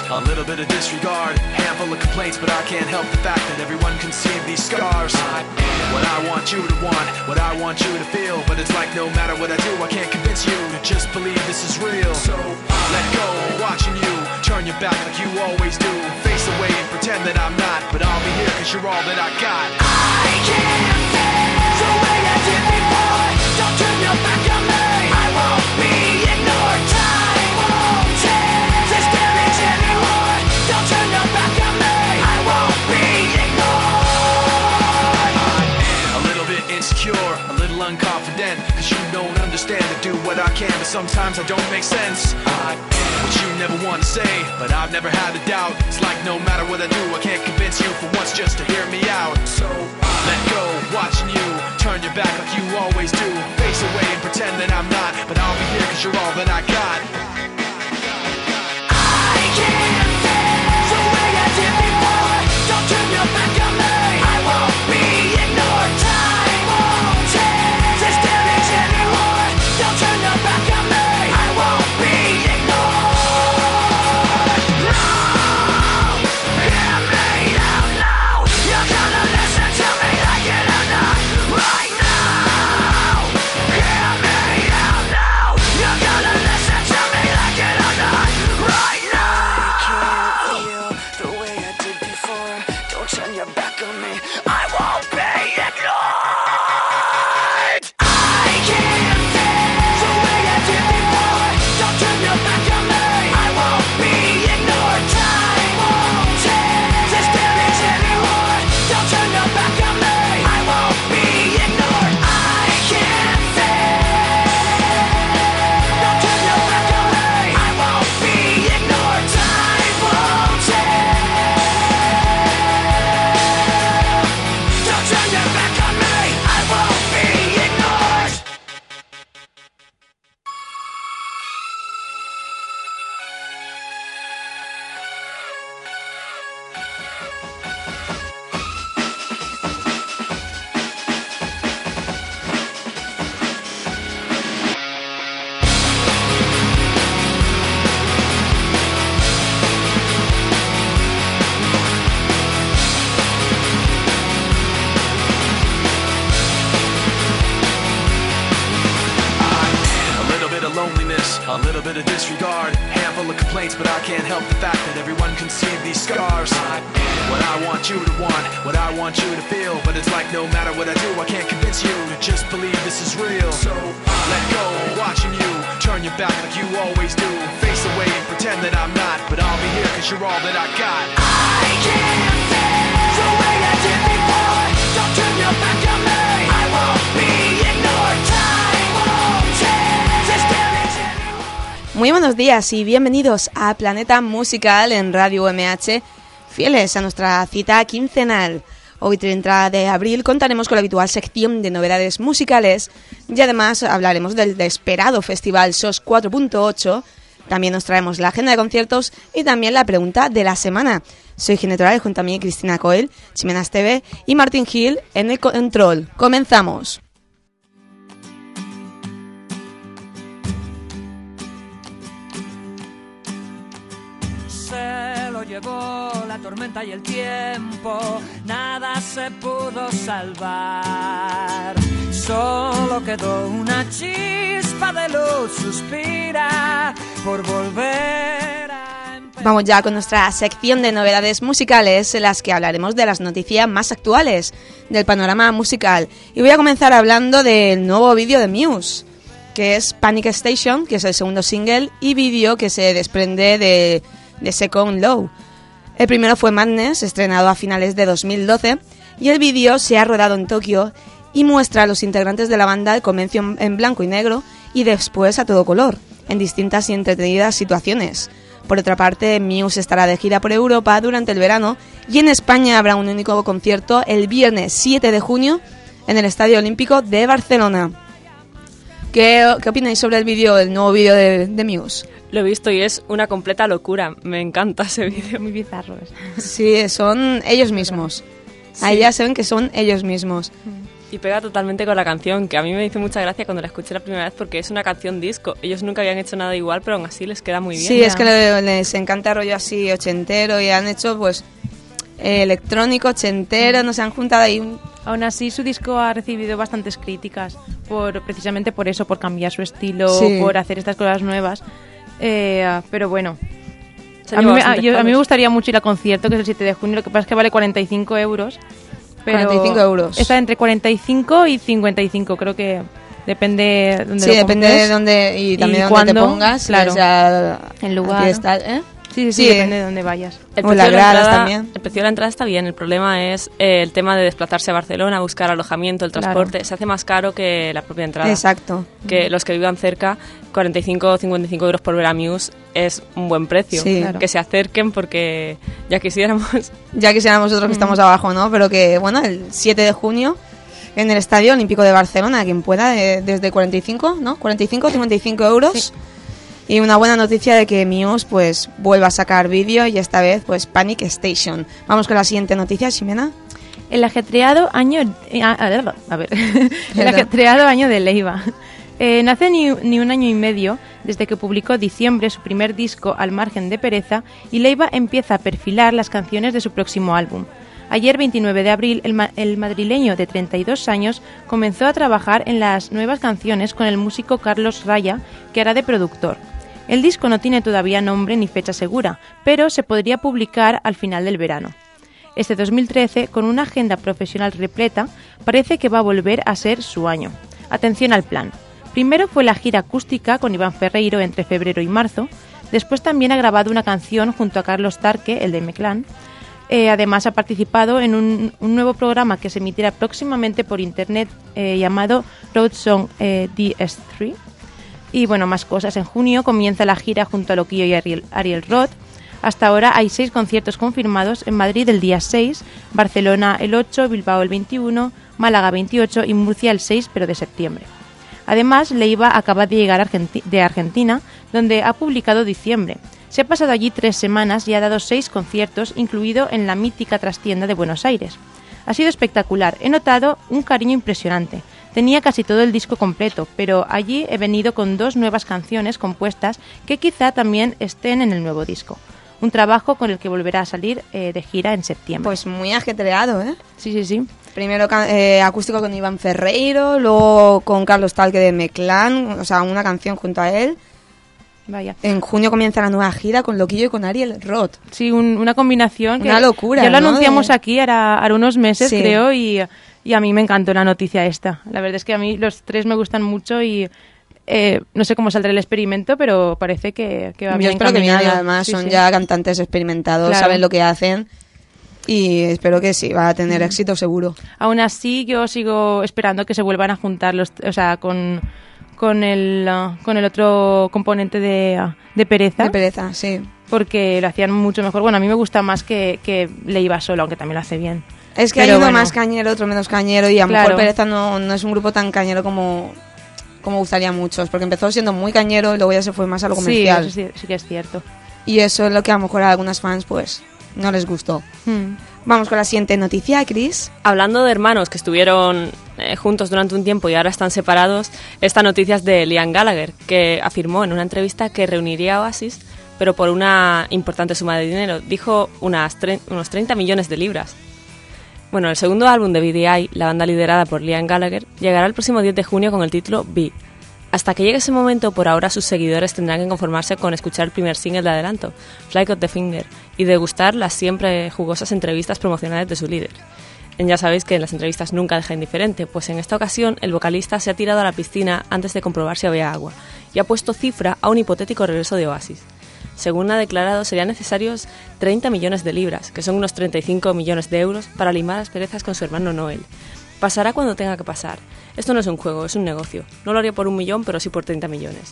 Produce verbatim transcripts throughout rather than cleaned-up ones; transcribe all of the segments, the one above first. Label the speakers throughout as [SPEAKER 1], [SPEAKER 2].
[SPEAKER 1] a little bit of disregard, handful of complaints, but I can't help the fact that everyone can see these scars. I am what I want you to want, what I want you to feel, but it's like no matter what I do, I can't convince you to just believe this is real. So let go, watching you turn your back like you always do, face away and pretend that I'm not, but I'll be here cause you're all that I got. I can't feel the way I did before, don't turn your back on me, I won't be ignored, time won't change this damage anymore, don't turn your back on me, I won't be ignored. I'm a little bit insecure, a little unconfident, cause you don't understand to do what I can, but sometimes I don't make sense. I am what you never want to say, but I've never had a doubt, it's like no matter what I do, I can't convince you for once just to hear me out. So let go, watching you turn your back like you always do, face away and pretend that I'm not, but I'll be here cause you're all that I got. I can't feel the way I did before, don't turn your back on me, I won't be ignored, time won't change this damage anymore, don't turn your back on me, I won't be ignored. No, hear me out now, you're gonna listen to me like it or not, right now. Hear me out now, you're gonna listen to me like it or not, right now. I can't feel the way I did before, don't turn your back on me, I won't be ignored. I can't feel the way I did before, don't turn your back on me, I won't be ignored, time won't change this damage anymore, don't turn your back on me, I won't be ignored. I can't feel, don't turn your back on me, I won't be ignored, time won't change, don't turn your back on me, I won't be ignored. A little bit of loneliness, a little bit of disregard, handful of complaints, but I can't help the fact that everyone can see these scars. I am what I want you to want, what I want you to feel, but it's like no matter what I do, I can't convince you to just believe this is real. So let go, watching you turn your back like you always do, face away and pretend that I'm not, but I'll be here cause you're all that I got. I can't feel the way I did before, don't turn your back on me, I won't be ignored, time won't change this damage anymore.
[SPEAKER 2] Muy buenos días y bienvenidos a Planeta Musical en Radio M H, fieles a nuestra cita quincenal. Hoy, treinta de abril, contaremos con la habitual sección de novedades musicales y además hablaremos del esperado Festival S O S cuatro punto ocho. También nos traemos la agenda de conciertos y también la pregunta de la semana. Soy Ginetora y junto a mí Cristina Coel, Chimenas T V y Martín Gil en el control. ¡Comenzamos!
[SPEAKER 3] Se lo llevó la tormenta y el tiempo, nada se pudo salvar. Solo quedó una chispa de luz, suspira por volver a empezar.
[SPEAKER 2] Vamos ya con nuestra sección de novedades musicales, en las que hablaremos de las noticias más actuales del panorama musical. Y voy a comenzar hablando del nuevo vídeo de Muse, que es Panic Station, que es el segundo single y vídeo que se desprende de, de Second Law. El primero fue Madness, estrenado a finales de dos mil doce, y el vídeo se ha rodado en Tokio y muestra a los integrantes de la banda al comienzo en blanco y negro y después a todo color, en distintas y entretenidas situaciones. Por otra parte, Muse estará de gira por Europa durante el verano y en España habrá un único concierto el viernes siete de junio en el Estadio Olímpico de Barcelona. ¿Qué, qué opináis sobre el vídeo, el nuevo vídeo de, de Muse?
[SPEAKER 4] Lo he visto y es una completa locura. Me encanta ese vídeo.
[SPEAKER 5] Muy bizarros.
[SPEAKER 2] Sí, son ellos mismos.
[SPEAKER 4] Sí.
[SPEAKER 2] Ahí ya se ven que son ellos mismos.
[SPEAKER 4] Y pega totalmente con la canción, que a mí me hizo mucha gracia cuando la escuché la primera vez porque es una canción disco. Ellos nunca habían hecho nada igual, pero aún así les queda muy bien.
[SPEAKER 2] Sí, ya. Es que le, les encanta rollo así ochentero y han hecho pues eh, electrónico, ochentero, no se han juntado ahí un...
[SPEAKER 5] Aún así, su disco ha recibido bastantes críticas, por precisamente por eso, por cambiar su estilo,
[SPEAKER 2] Sí.
[SPEAKER 5] por hacer estas cosas nuevas. Eh, pero bueno...
[SPEAKER 4] Se
[SPEAKER 5] A mí,
[SPEAKER 4] lleva
[SPEAKER 5] me, a,
[SPEAKER 4] bastantes
[SPEAKER 5] yo- a mí me
[SPEAKER 4] palos.
[SPEAKER 5] gustaría mucho ir al concierto, que es el siete de junio, lo que pasa es que vale cuarenta y cinco euros. Pero
[SPEAKER 2] cuarenta y cinco euros.
[SPEAKER 5] Está entre cuarenta y cinco y cincuenta y cinco, creo que depende de dónde
[SPEAKER 2] Sí,
[SPEAKER 5] lo
[SPEAKER 2] depende
[SPEAKER 5] compres.
[SPEAKER 2] de dónde y también
[SPEAKER 5] y
[SPEAKER 2] de dónde te
[SPEAKER 5] cuándo,
[SPEAKER 2] pongas.
[SPEAKER 5] claro.
[SPEAKER 2] O sea,
[SPEAKER 5] El lugar,
[SPEAKER 2] aquí
[SPEAKER 5] ¿no?
[SPEAKER 2] está, ¿eh?
[SPEAKER 5] Sí, sí, sí,
[SPEAKER 2] Sí.
[SPEAKER 5] depende de dónde vayas.
[SPEAKER 4] El
[SPEAKER 2] O
[SPEAKER 4] precio,
[SPEAKER 2] las
[SPEAKER 4] de la
[SPEAKER 2] gradas
[SPEAKER 4] entrada,
[SPEAKER 2] también.
[SPEAKER 4] el precio de la entrada está bien, el problema es eh, el tema de desplazarse a Barcelona, buscar alojamiento, el
[SPEAKER 5] Claro.
[SPEAKER 4] transporte, se hace más caro que la propia entrada.
[SPEAKER 2] Exacto.
[SPEAKER 4] Que los que vivan cerca, cuarenta y cinco o cincuenta y cinco euros por ver a Muse es un buen precio.
[SPEAKER 2] Sí.
[SPEAKER 5] Claro.
[SPEAKER 4] Que se acerquen porque ya quisiéramos.
[SPEAKER 2] Ya quisiéramos nosotros que estamos abajo, ¿no? Pero que, bueno, el siete de junio en el Estadio Olímpico de Barcelona, quien pueda, eh, desde cuarenta y cinco, ¿no? cuarenta y cinco, cincuenta y cinco euros.
[SPEAKER 5] Sí.
[SPEAKER 2] Y una buena noticia de que Muse, pues, vuelva a sacar vídeo y esta vez, pues, Panic Station. Vamos con la siguiente noticia, Ximena.
[SPEAKER 5] El ajetreado año... eh, a, a ver, a ver. el
[SPEAKER 2] Perdón.
[SPEAKER 5] ajetreado año de Leiva. Eh, no hace ni, ni un año y medio desde que publicó Diciembre, su primer disco Al margen de pereza, y Leiva empieza a perfilar las canciones de su próximo álbum. Ayer, veintinueve de abril, el, ma- el madrileño de treinta y dos años comenzó a trabajar en las nuevas canciones con el músico Carlos Raya, que hará de productor. El disco no tiene todavía nombre ni fecha segura, pero se podría publicar al final del verano. Este dos mil trece, con una agenda profesional repleta, parece que va a volver a ser su año. Atención al plan. Primero fue la gira acústica con Iván Ferreiro entre febrero y marzo. Después también ha grabado una canción junto a Carlos Tarque, el de Meclán. Eh, además ha participado en un, un nuevo programa que se emitirá próximamente por internet eh, llamado Road Song eh, D S tres. Y bueno, más cosas. En junio comienza la gira junto a Loquillo y Ariel, Ariel Roth. Hasta ahora hay seis conciertos confirmados: en Madrid el día seis, Barcelona el ocho, Bilbao el veintiuno, Málaga veintiocho y Murcia el seis, pero de septiembre. Además, Leiva acaba de llegar Argenti- de Argentina, donde ha publicado Diciembre. Se ha pasado allí tres semanas y ha dado seis conciertos, incluido en la mítica trastienda de Buenos Aires. Ha sido espectacular. He notado un cariño impresionante. Tenía casi todo el disco completo, pero allí he venido con dos nuevas canciones compuestas que quizá también estén en el nuevo disco. Un trabajo con el que volverá a salir eh, de gira en septiembre.
[SPEAKER 2] Pues muy ajetreado, ¿eh?
[SPEAKER 5] Sí, sí, sí.
[SPEAKER 2] Primero ca- eh, acústico con Iván Ferreiro, luego con Carlos Talque de Meclán, o sea, una canción junto a él.
[SPEAKER 5] Vaya.
[SPEAKER 2] En junio comienza la nueva gira con Loquillo y con Ariel Roth.
[SPEAKER 5] Sí, un- una combinación que...
[SPEAKER 2] Una locura,
[SPEAKER 5] Ya lo
[SPEAKER 2] ¿no?
[SPEAKER 5] anunciamos
[SPEAKER 2] De-
[SPEAKER 5] aquí ahora, ahora unos meses,
[SPEAKER 2] Sí.
[SPEAKER 5] creo, y, y a mí me encantó la noticia esta. La verdad es que a mí los tres me gustan mucho y eh, no sé cómo saldrá el experimento, pero parece que, que va
[SPEAKER 2] Yo
[SPEAKER 5] bien
[SPEAKER 2] espero que bien,
[SPEAKER 5] encaminado.
[SPEAKER 2] además
[SPEAKER 5] Sí,
[SPEAKER 2] son
[SPEAKER 5] sí.
[SPEAKER 2] ya cantantes experimentados,
[SPEAKER 5] Claro.
[SPEAKER 2] saben lo que hacen y espero que sí, va a tener éxito seguro.
[SPEAKER 5] Aún así, yo sigo esperando que se vuelvan a juntar los, o sea, con, con el ah, con el otro componente de, ah, de Pereza,
[SPEAKER 2] De pereza, sí.
[SPEAKER 5] porque lo hacían mucho mejor. Bueno, a mí me gusta más que, que le iba solo, aunque también lo hace bien.
[SPEAKER 2] Es que
[SPEAKER 5] Pero
[SPEAKER 2] hay uno
[SPEAKER 5] bueno.
[SPEAKER 2] más cañero, otro menos cañero y a lo
[SPEAKER 5] Claro.
[SPEAKER 2] mejor Pereza no, no es un grupo tan cañero como, como gustaría a muchos, porque empezó siendo muy cañero y luego ya se fue más a lo
[SPEAKER 5] Sí,
[SPEAKER 2] comercial.
[SPEAKER 5] eso sí, sí que es cierto.
[SPEAKER 2] Y eso es lo que a lo mejor a algunas fans pues no les gustó.
[SPEAKER 5] Hmm.
[SPEAKER 2] Vamos con la siguiente noticia, Chris.
[SPEAKER 4] Hablando de hermanos que estuvieron eh, juntos durante un tiempo y ahora están separados, esta noticia es de Liam Gallagher, que afirmó en una entrevista que reuniría a Oasis, pero por una importante suma de dinero. Dijo unas tre- unos treinta millones de libras. Bueno, el segundo álbum de B D I, la banda liderada por Liam Gallagher, llegará el próximo diez de junio con el título Be. Hasta que llegue ese momento, por ahora sus seguidores tendrán que conformarse con escuchar el primer single de adelanto, Fly Got the Finger, y degustar las siempre jugosas entrevistas promocionales de su líder. Ya sabéis que en las entrevistas nunca deja indiferente, pues en esta ocasión el vocalista se ha tirado a la piscina antes de comprobar si había agua, y ha puesto cifra a un hipotético regreso de Oasis. Según ha declarado, serían necesarios treinta millones de libras, que son unos treinta y cinco millones de euros, para limar las perezas con su hermano Noel. Pasará cuando tenga que pasar. Esto no es un juego, es un negocio. No lo haría por un millón, pero sí por treinta millones.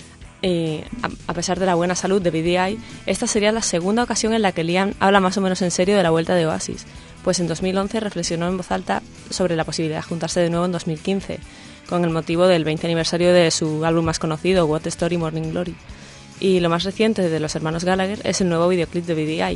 [SPEAKER 4] Eh, a, a pesar de la buena salud de B D I, esta sería la segunda ocasión en la que Liam habla más o menos en serio de la vuelta de Oasis, pues en dos mil once reflexionó en voz alta sobre la posibilidad de juntarse de nuevo en dos mil quince, con el motivo del veinte aniversario de su álbum más conocido, What the Story Morning Glory. Y lo más reciente de los hermanos Gallagher es el nuevo videoclip de B D I,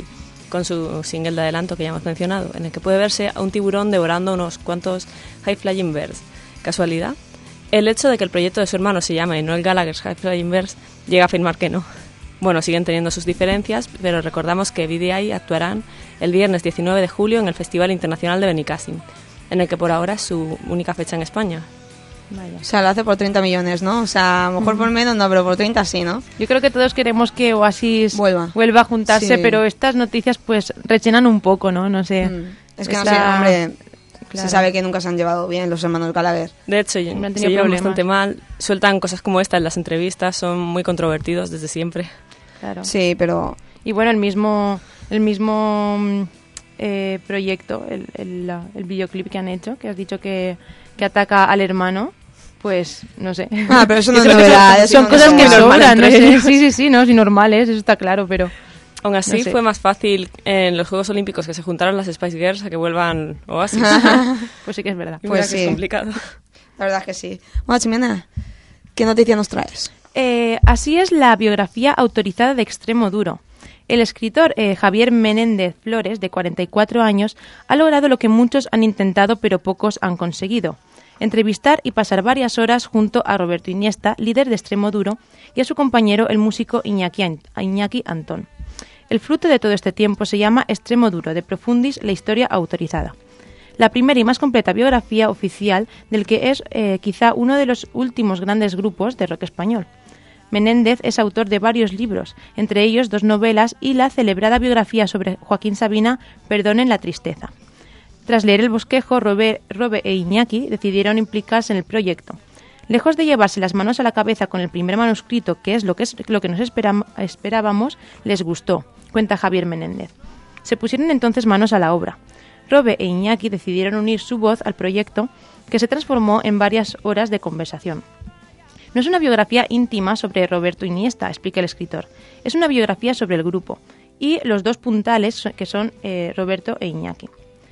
[SPEAKER 4] con su single de adelanto que ya hemos mencionado, en el que puede verse a un tiburón devorando unos cuantos High Flying Birds. ¿Casualidad? El hecho de que el proyecto de su hermano se llame Noel Gallagher's High Flying Birds llega a afirmar que no. Bueno, siguen teniendo sus diferencias, pero recordamos que V D I actuarán el viernes diecinueve de julio en el Festival Internacional de Benicàssim, en el que por ahora es su única fecha en España.
[SPEAKER 2] Vaya. O sea, lo hace por treinta millones, ¿no? O sea, a lo mejor por menos no, pero por treinta sí, ¿no?
[SPEAKER 5] Yo creo que todos queremos que Oasis
[SPEAKER 2] vuelva,
[SPEAKER 5] vuelva a juntarse,
[SPEAKER 2] sí.
[SPEAKER 5] pero estas noticias pues rellenan un poco, ¿no? No sé.
[SPEAKER 2] Mm. Es que
[SPEAKER 5] Esta...
[SPEAKER 2] no sé, hombre,
[SPEAKER 5] claro.
[SPEAKER 2] Se sabe que nunca se han llevado bien los hermanos Gallagher.
[SPEAKER 4] De hecho, se llevan bastante mal, sueltan cosas como esta en las entrevistas, son muy controvertidos desde siempre.
[SPEAKER 5] Claro.
[SPEAKER 2] Sí, pero...
[SPEAKER 5] Y bueno, el mismo el mismo eh, proyecto, el, el, el videoclip que han hecho, que has dicho que, que ataca al hermano, pues no sé.
[SPEAKER 2] Ah, pero eso no es
[SPEAKER 5] Son,
[SPEAKER 2] novedad.
[SPEAKER 5] son
[SPEAKER 2] no
[SPEAKER 5] cosas
[SPEAKER 2] no
[SPEAKER 5] que
[SPEAKER 2] sé.
[SPEAKER 5] sobran, no sé. Sí, sí, sí, no, sí, normales, eso está claro, pero...
[SPEAKER 4] Aún así,
[SPEAKER 5] no sé.
[SPEAKER 4] fue más fácil en los Juegos Olímpicos que se juntaron las Spice Girls a que vuelvan Oasis.
[SPEAKER 5] Pues sí que es verdad.
[SPEAKER 2] Pues
[SPEAKER 4] Mira
[SPEAKER 2] sí.
[SPEAKER 4] que es complicado.
[SPEAKER 2] La verdad es que sí. Bueno, Ximena, ¿qué noticia nos traes?
[SPEAKER 5] Eh, así es la biografía autorizada de Extremo Duro. El escritor eh, Javier Menéndez Flores, de cuarenta y cuatro años, ha logrado lo que muchos han intentado pero pocos han conseguido: entrevistar y pasar varias horas junto a Roberto Iniesta, líder de Extremo Duro, y a su compañero, el músico Iñaki, Iñaki Antón. El fruto de todo este tiempo se llama Extremo Duro, de Profundis, la historia autorizada. La primera y más completa biografía oficial del que es eh, quizá uno de los últimos grandes grupos de rock español. Menéndez es autor de varios libros, entre ellos dos novelas y la celebrada biografía sobre Joaquín Sabina, Perdonen la tristeza. Tras leer el bosquejo, Robe, Robe e Iñaki decidieron implicarse en el proyecto. Lejos de llevarse las manos a la cabeza con el primer manuscrito, que es lo que, es, lo que nos esperam, esperábamos, les gustó, cuenta Javier Menéndez. Se pusieron entonces manos a la obra. Robe e Iñaki decidieron unir su voz al proyecto, que se transformó en varias horas de conversación. No es una biografía íntima sobre Roberto Iniesta, explica el escritor. Es una biografía sobre el grupo y los dos puntales que son eh, Roberto e Iñaki.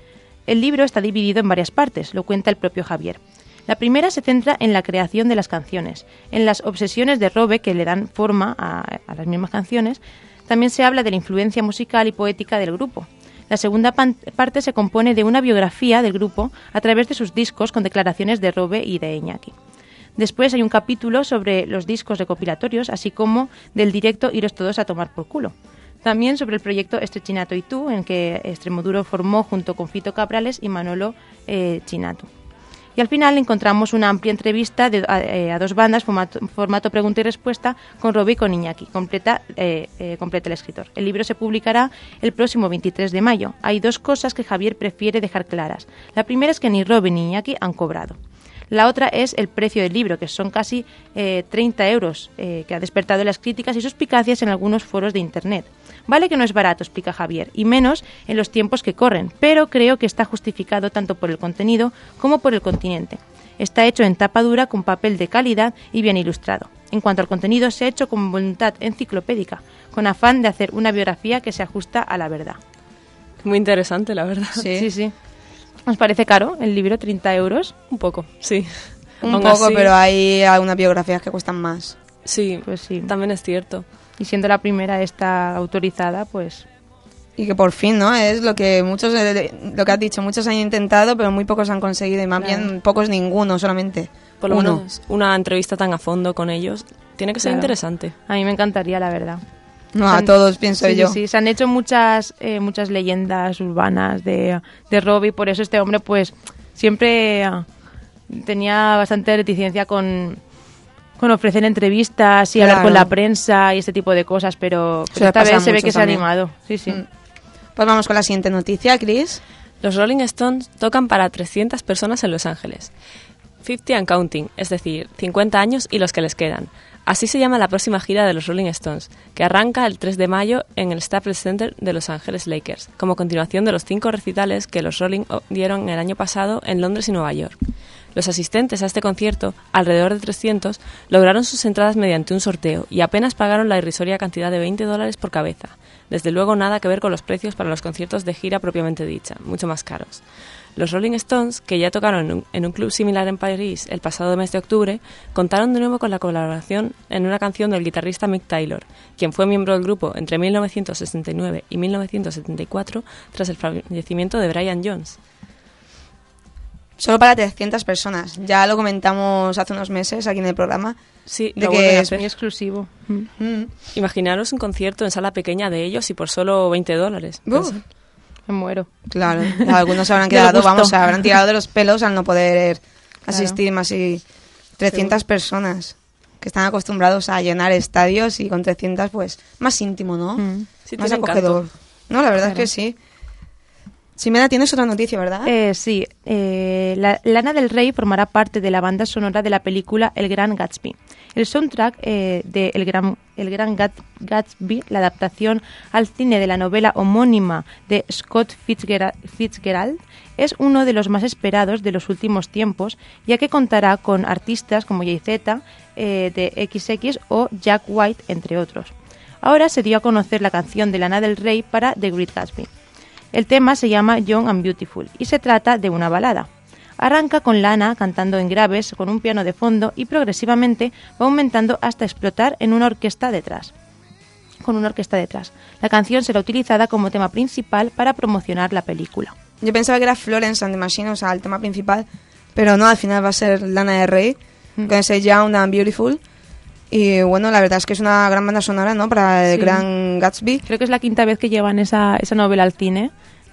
[SPEAKER 5] El libro está dividido en varias partes, lo cuenta el propio Javier. La primera se centra en la creación de las canciones, en las obsesiones de Robe que le dan forma a, a las mismas canciones. También se habla de la influencia musical y poética del grupo. La segunda pan- parte se compone de una biografía del grupo a través de sus discos con declaraciones de Robe y de Iñaki. Después hay un capítulo sobre los discos recopilatorios, así como del directo Iros todos a tomar por culo. También sobre el proyecto Estrechinato y tú, en que Extremo Duro formó junto con Fito Cabrales y Manolo eh, Chinato. Y al final encontramos una amplia entrevista de, a, eh, a dos bandas, formato, formato pregunta y respuesta, con Robe y con Iñaki, completa, eh, eh, completa el escritor. El libro se publicará el próximo veintitrés de mayo. Hay dos cosas que Javier prefiere dejar claras. La primera es que ni Robe ni Iñaki han cobrado. La otra es el precio del libro, que son casi eh, treinta euros, eh, que ha despertado las críticas y suspicacias en algunos foros de Internet. Vale que no es barato, explica Javier, y menos en los tiempos que corren, pero creo que está justificado tanto por el contenido como por el continente. Está hecho en tapa dura con papel de calidad y bien ilustrado. En cuanto al contenido, se ha hecho con voluntad enciclopédica, con afán de hacer una biografía que se ajusta a la verdad.
[SPEAKER 4] Muy interesante, la verdad.
[SPEAKER 2] Sí,
[SPEAKER 5] Sí, sí. ¿Os parece caro el libro, treinta euros?
[SPEAKER 4] Un poco, sí.
[SPEAKER 2] un
[SPEAKER 4] Aún
[SPEAKER 2] poco,
[SPEAKER 4] así,
[SPEAKER 2] pero hay algunas biografías que cuestan más.
[SPEAKER 4] Sí,
[SPEAKER 5] Pues sí.
[SPEAKER 4] también es cierto.
[SPEAKER 5] Y siendo la primera esta autorizada, pues...
[SPEAKER 2] Y que por fin, ¿no? Es lo que muchos, eh, lo que has dicho, muchos han intentado, pero muy pocos han conseguido, y más
[SPEAKER 5] Claro.
[SPEAKER 2] bien pocos ninguno, solamente
[SPEAKER 4] Por lo
[SPEAKER 2] uno.
[SPEAKER 4] menos una entrevista tan a fondo con ellos tiene que ser
[SPEAKER 5] Claro.
[SPEAKER 4] interesante.
[SPEAKER 5] A mí me encantaría, la verdad.
[SPEAKER 2] No,
[SPEAKER 5] Se
[SPEAKER 2] a
[SPEAKER 5] han-
[SPEAKER 2] todos, pienso
[SPEAKER 5] sí,
[SPEAKER 2] yo.
[SPEAKER 5] Sí, sí, se han hecho muchas eh, muchas leyendas urbanas de, de Robbie, por eso este hombre pues siempre ah, tenía bastante reticencia con, con ofrecer entrevistas y hablar
[SPEAKER 2] Claro.
[SPEAKER 5] con la prensa y este tipo de cosas, pero,
[SPEAKER 2] Se
[SPEAKER 5] pero
[SPEAKER 2] le
[SPEAKER 5] esta
[SPEAKER 2] pasa
[SPEAKER 5] vez se ve
[SPEAKER 2] mucho
[SPEAKER 5] que se ha
[SPEAKER 2] también.
[SPEAKER 5] animado. Sí, sí.
[SPEAKER 2] Mm. Pues vamos con la siguiente noticia, Chris.
[SPEAKER 4] Los Rolling Stones tocan para trescientas personas en Los Ángeles. cincuenta and counting, es decir, cincuenta años y los que les quedan. Así se llama la próxima gira de los Rolling Stones, que arranca el tres de mayo en el Staples Center de Los Ángeles Lakers, como continuación de los cinco recitales que los Rolling dieron el año pasado en Londres y Nueva York. Los asistentes a este concierto, alrededor de trescientos, lograron sus entradas mediante un sorteo y apenas pagaron la irrisoria cantidad de veinte dólares por cabeza. Desde luego nada que ver con los precios para los conciertos de gira propiamente dicha, mucho más caros. Los Rolling Stones, que ya tocaron en un, en un club similar en París el pasado mes de octubre, contaron de nuevo con la colaboración en una canción del guitarrista Mick Taylor, quien fue miembro del grupo entre mil novecientos sesenta y nueve y mil novecientos setenta y cuatro tras el fallecimiento de Brian Jones.
[SPEAKER 2] Solo para trescientas personas. Ya lo comentamos hace unos meses aquí en el programa.
[SPEAKER 4] Sí,
[SPEAKER 2] de
[SPEAKER 4] lo
[SPEAKER 2] que
[SPEAKER 4] es
[SPEAKER 5] muy exclusivo.
[SPEAKER 2] Mm.
[SPEAKER 4] Imaginaros un concierto en sala pequeña de ellos y por solo veinte dólares.
[SPEAKER 2] Uf.
[SPEAKER 5] Me muero.
[SPEAKER 2] Claro, algunos se habrán quedado, vamos, se habrán tirado de los pelos al no poder asistir claro. más y trescientas personas que están acostumbrados a llenar estadios y con trescientas pues más íntimo, ¿no?
[SPEAKER 4] Mm. Sí,
[SPEAKER 2] más acogedor. Encanto. No, la verdad claro. es que sí. Ximena, tienes otra noticia, ¿verdad?
[SPEAKER 5] Eh, sí, eh, la, Lana del Rey formará parte de la banda sonora de la película El Gran Gatsby. El soundtrack eh, de El Gran, El Gran Gatsby, la adaptación al cine de la novela homónima de Scott Fitzgerald, Fitzgerald, es uno de los más esperados de los últimos tiempos, ya que contará con artistas como Jay-Z, eh, de equis equis o Jack White, entre otros. Ahora se dio a conocer la canción de Lana del Rey para The Great Gatsby. El tema se llama Young and Beautiful y se trata de una balada. Arranca con Lana cantando en graves con un piano de fondo y progresivamente va aumentando hasta explotar en una orquesta detrás. Con una orquesta detrás. La canción será utilizada como tema principal para promocionar la película.
[SPEAKER 2] Yo pensaba que era Florence and the Machine, o sea, el tema principal, pero no, al final va a ser Lana del Rey, mm. con ese Young and Beautiful. Y bueno, la verdad es que es una gran banda sonora, ¿no? Para el sí. Gran Gatsby.
[SPEAKER 5] Creo que es la quinta vez que llevan esa, esa novela al cine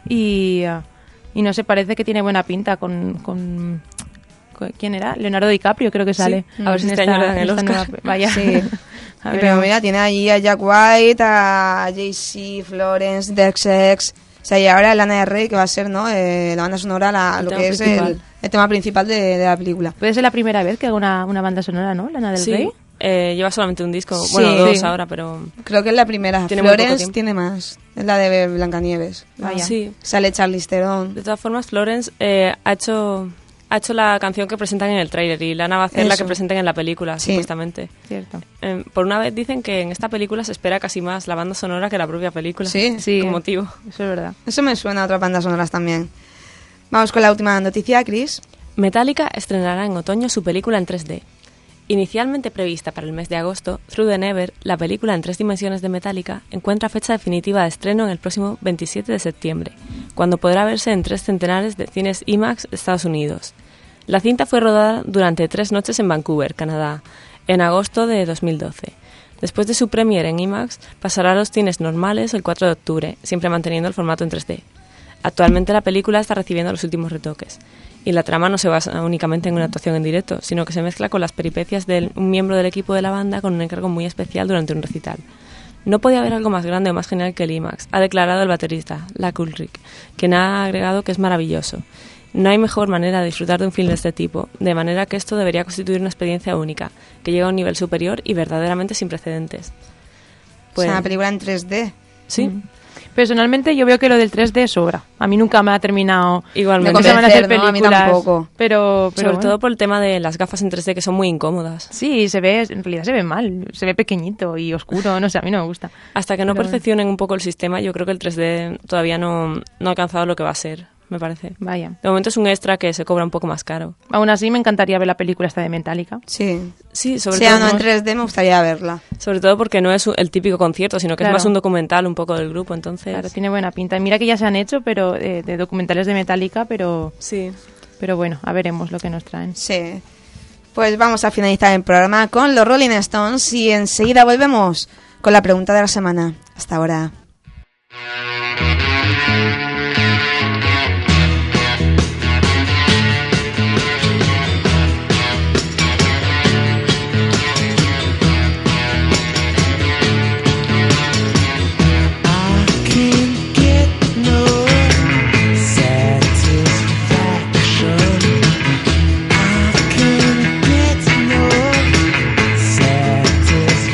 [SPEAKER 5] y, uh, y no sé, parece que tiene buena pinta con, con, con... ¿Quién era? Leonardo DiCaprio creo que sale.
[SPEAKER 4] Sí. A ver si este año le dan el Oscar.
[SPEAKER 5] Nueva, vaya.
[SPEAKER 2] Sí. A ver, pero mira, tiene allí a Jack White, a Jay-Z, Florence, The equis equis... O sea, y ahora Lana del Rey, que va a ser, ¿no? Eh, la banda sonora, la, lo que es el, el tema principal de, de la película.
[SPEAKER 5] Puede ser la primera vez que haga una, una banda sonora, ¿no? Lana del
[SPEAKER 4] sí.
[SPEAKER 5] Rey.
[SPEAKER 4] Eh, lleva solamente un disco,
[SPEAKER 2] sí,
[SPEAKER 4] bueno, dos
[SPEAKER 2] sí.
[SPEAKER 4] ahora, pero...
[SPEAKER 2] Creo que es la primera.
[SPEAKER 4] Tiene
[SPEAKER 2] Florence tiene más. Es la de Blancanieves.
[SPEAKER 4] Vaya. Sí.
[SPEAKER 2] Sale Charlize Theron.
[SPEAKER 4] De todas formas, Florence eh, ha hecho ha hecho la canción que presentan en el tráiler y Lana va a hacer Eso. la que presenten en la película, sí. supuestamente.
[SPEAKER 5] Cierto.
[SPEAKER 4] Eh, por una vez dicen que en esta película se espera casi más la banda sonora que la propia película.
[SPEAKER 2] Sí,
[SPEAKER 5] sí.
[SPEAKER 4] Con motivo.
[SPEAKER 5] Eso es verdad.
[SPEAKER 2] Eso me suena a otras bandas sonoras también. Vamos con la última noticia, Chris.
[SPEAKER 4] Metallica estrenará en otoño su película en tres D. Inicialmente prevista para el mes de agosto, Through the Never, la película en tres dimensiones de Metallica, encuentra fecha definitiva de estreno en el próximo veintisiete de septiembre, cuando podrá verse en tres centenares de cines IMAX de Estados Unidos. La cinta fue rodada durante tres noches en Vancouver, Canadá, en agosto de dos mil doce. Después de su premiere en IMAX, pasará a los cines normales el cuatro de octubre, siempre manteniendo el formato en tres D. Actualmente la película está recibiendo los últimos retoques. Y la trama no se basa únicamente en una actuación en directo, sino que se mezcla con las peripecias de un miembro del equipo de la banda con un encargo muy especial durante un recital. No podía haber algo más grande o más genial que el IMAX, ha declarado el baterista, Lach Ulrich, quien ha agregado que es maravilloso. No hay mejor manera de disfrutar de un film de este tipo, de manera que esto debería constituir una experiencia única, que llega a un nivel superior y verdaderamente sin precedentes.
[SPEAKER 2] Pues, es una película en tres D.
[SPEAKER 4] Sí.
[SPEAKER 5] Mm. Personalmente yo veo que lo del tres D sobra. A mí nunca me ha terminado
[SPEAKER 4] igualmente
[SPEAKER 2] de convencer,
[SPEAKER 5] hacer
[SPEAKER 2] ¿no? A mí tampoco.
[SPEAKER 5] Pero, pero
[SPEAKER 4] sobre
[SPEAKER 5] bueno.
[SPEAKER 4] todo por el tema de las gafas en tres D que son muy incómodas.
[SPEAKER 5] Sí, se ve, en realidad se ve mal, se ve pequeñito y oscuro, no sé, a mí no me gusta.
[SPEAKER 4] Hasta que no
[SPEAKER 5] pero...
[SPEAKER 4] perfeccionen un poco el sistema, yo creo que el tres D todavía no, no ha alcanzado lo que va a ser, me parece.
[SPEAKER 5] Vaya.
[SPEAKER 4] De momento es un extra que se cobra un poco más caro.
[SPEAKER 5] Aún así me encantaría ver la película esta de Metallica.
[SPEAKER 2] Sí.
[SPEAKER 4] Sí, sobre
[SPEAKER 2] sí,
[SPEAKER 4] todo
[SPEAKER 2] no, en tres D me gustaría verla.
[SPEAKER 4] Sobre todo porque no es el típico concierto, sino que
[SPEAKER 5] claro.
[SPEAKER 4] es más un documental un poco del grupo, entonces...
[SPEAKER 5] Claro, tiene buena pinta. Y mira que ya se han hecho pero eh, de documentales de Metallica, pero...
[SPEAKER 4] Sí.
[SPEAKER 5] Pero bueno, a veremos lo que nos traen.
[SPEAKER 2] Sí. Pues vamos a finalizar el programa con los Rolling Stones y enseguida volvemos con la pregunta de la semana. Hasta ahora.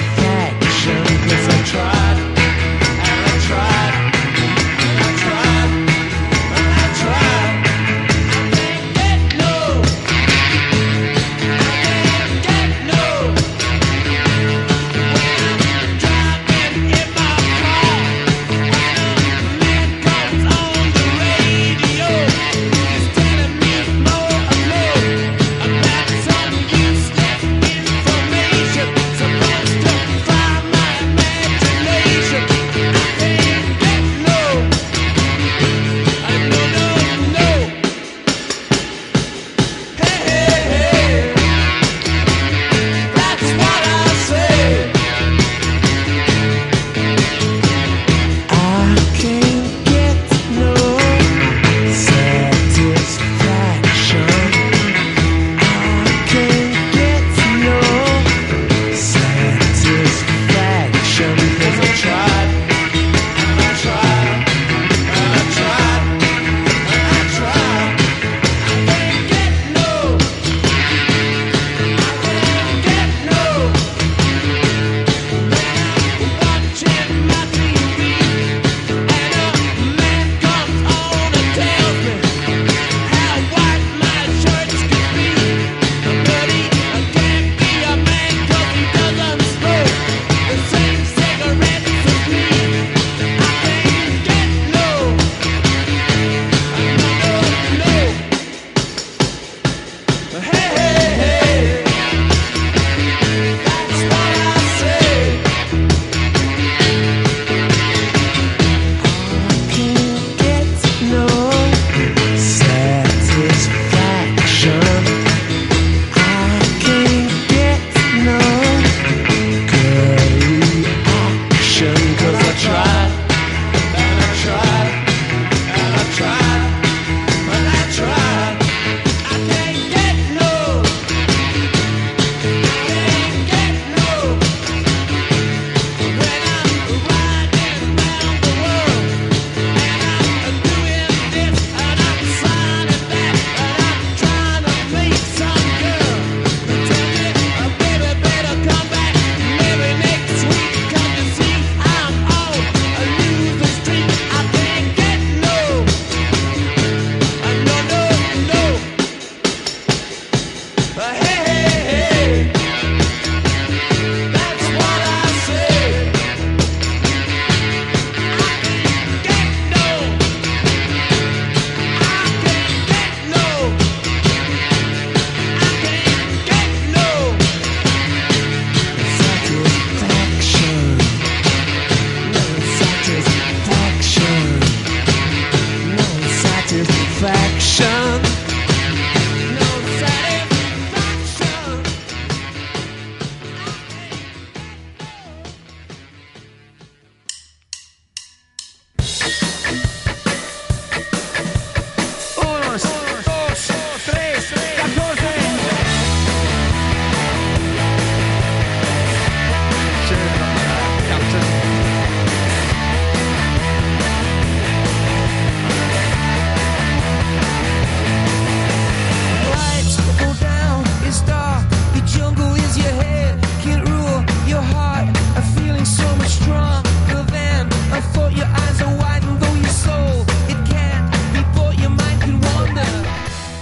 [SPEAKER 6] Tried, and I tried, and I tried.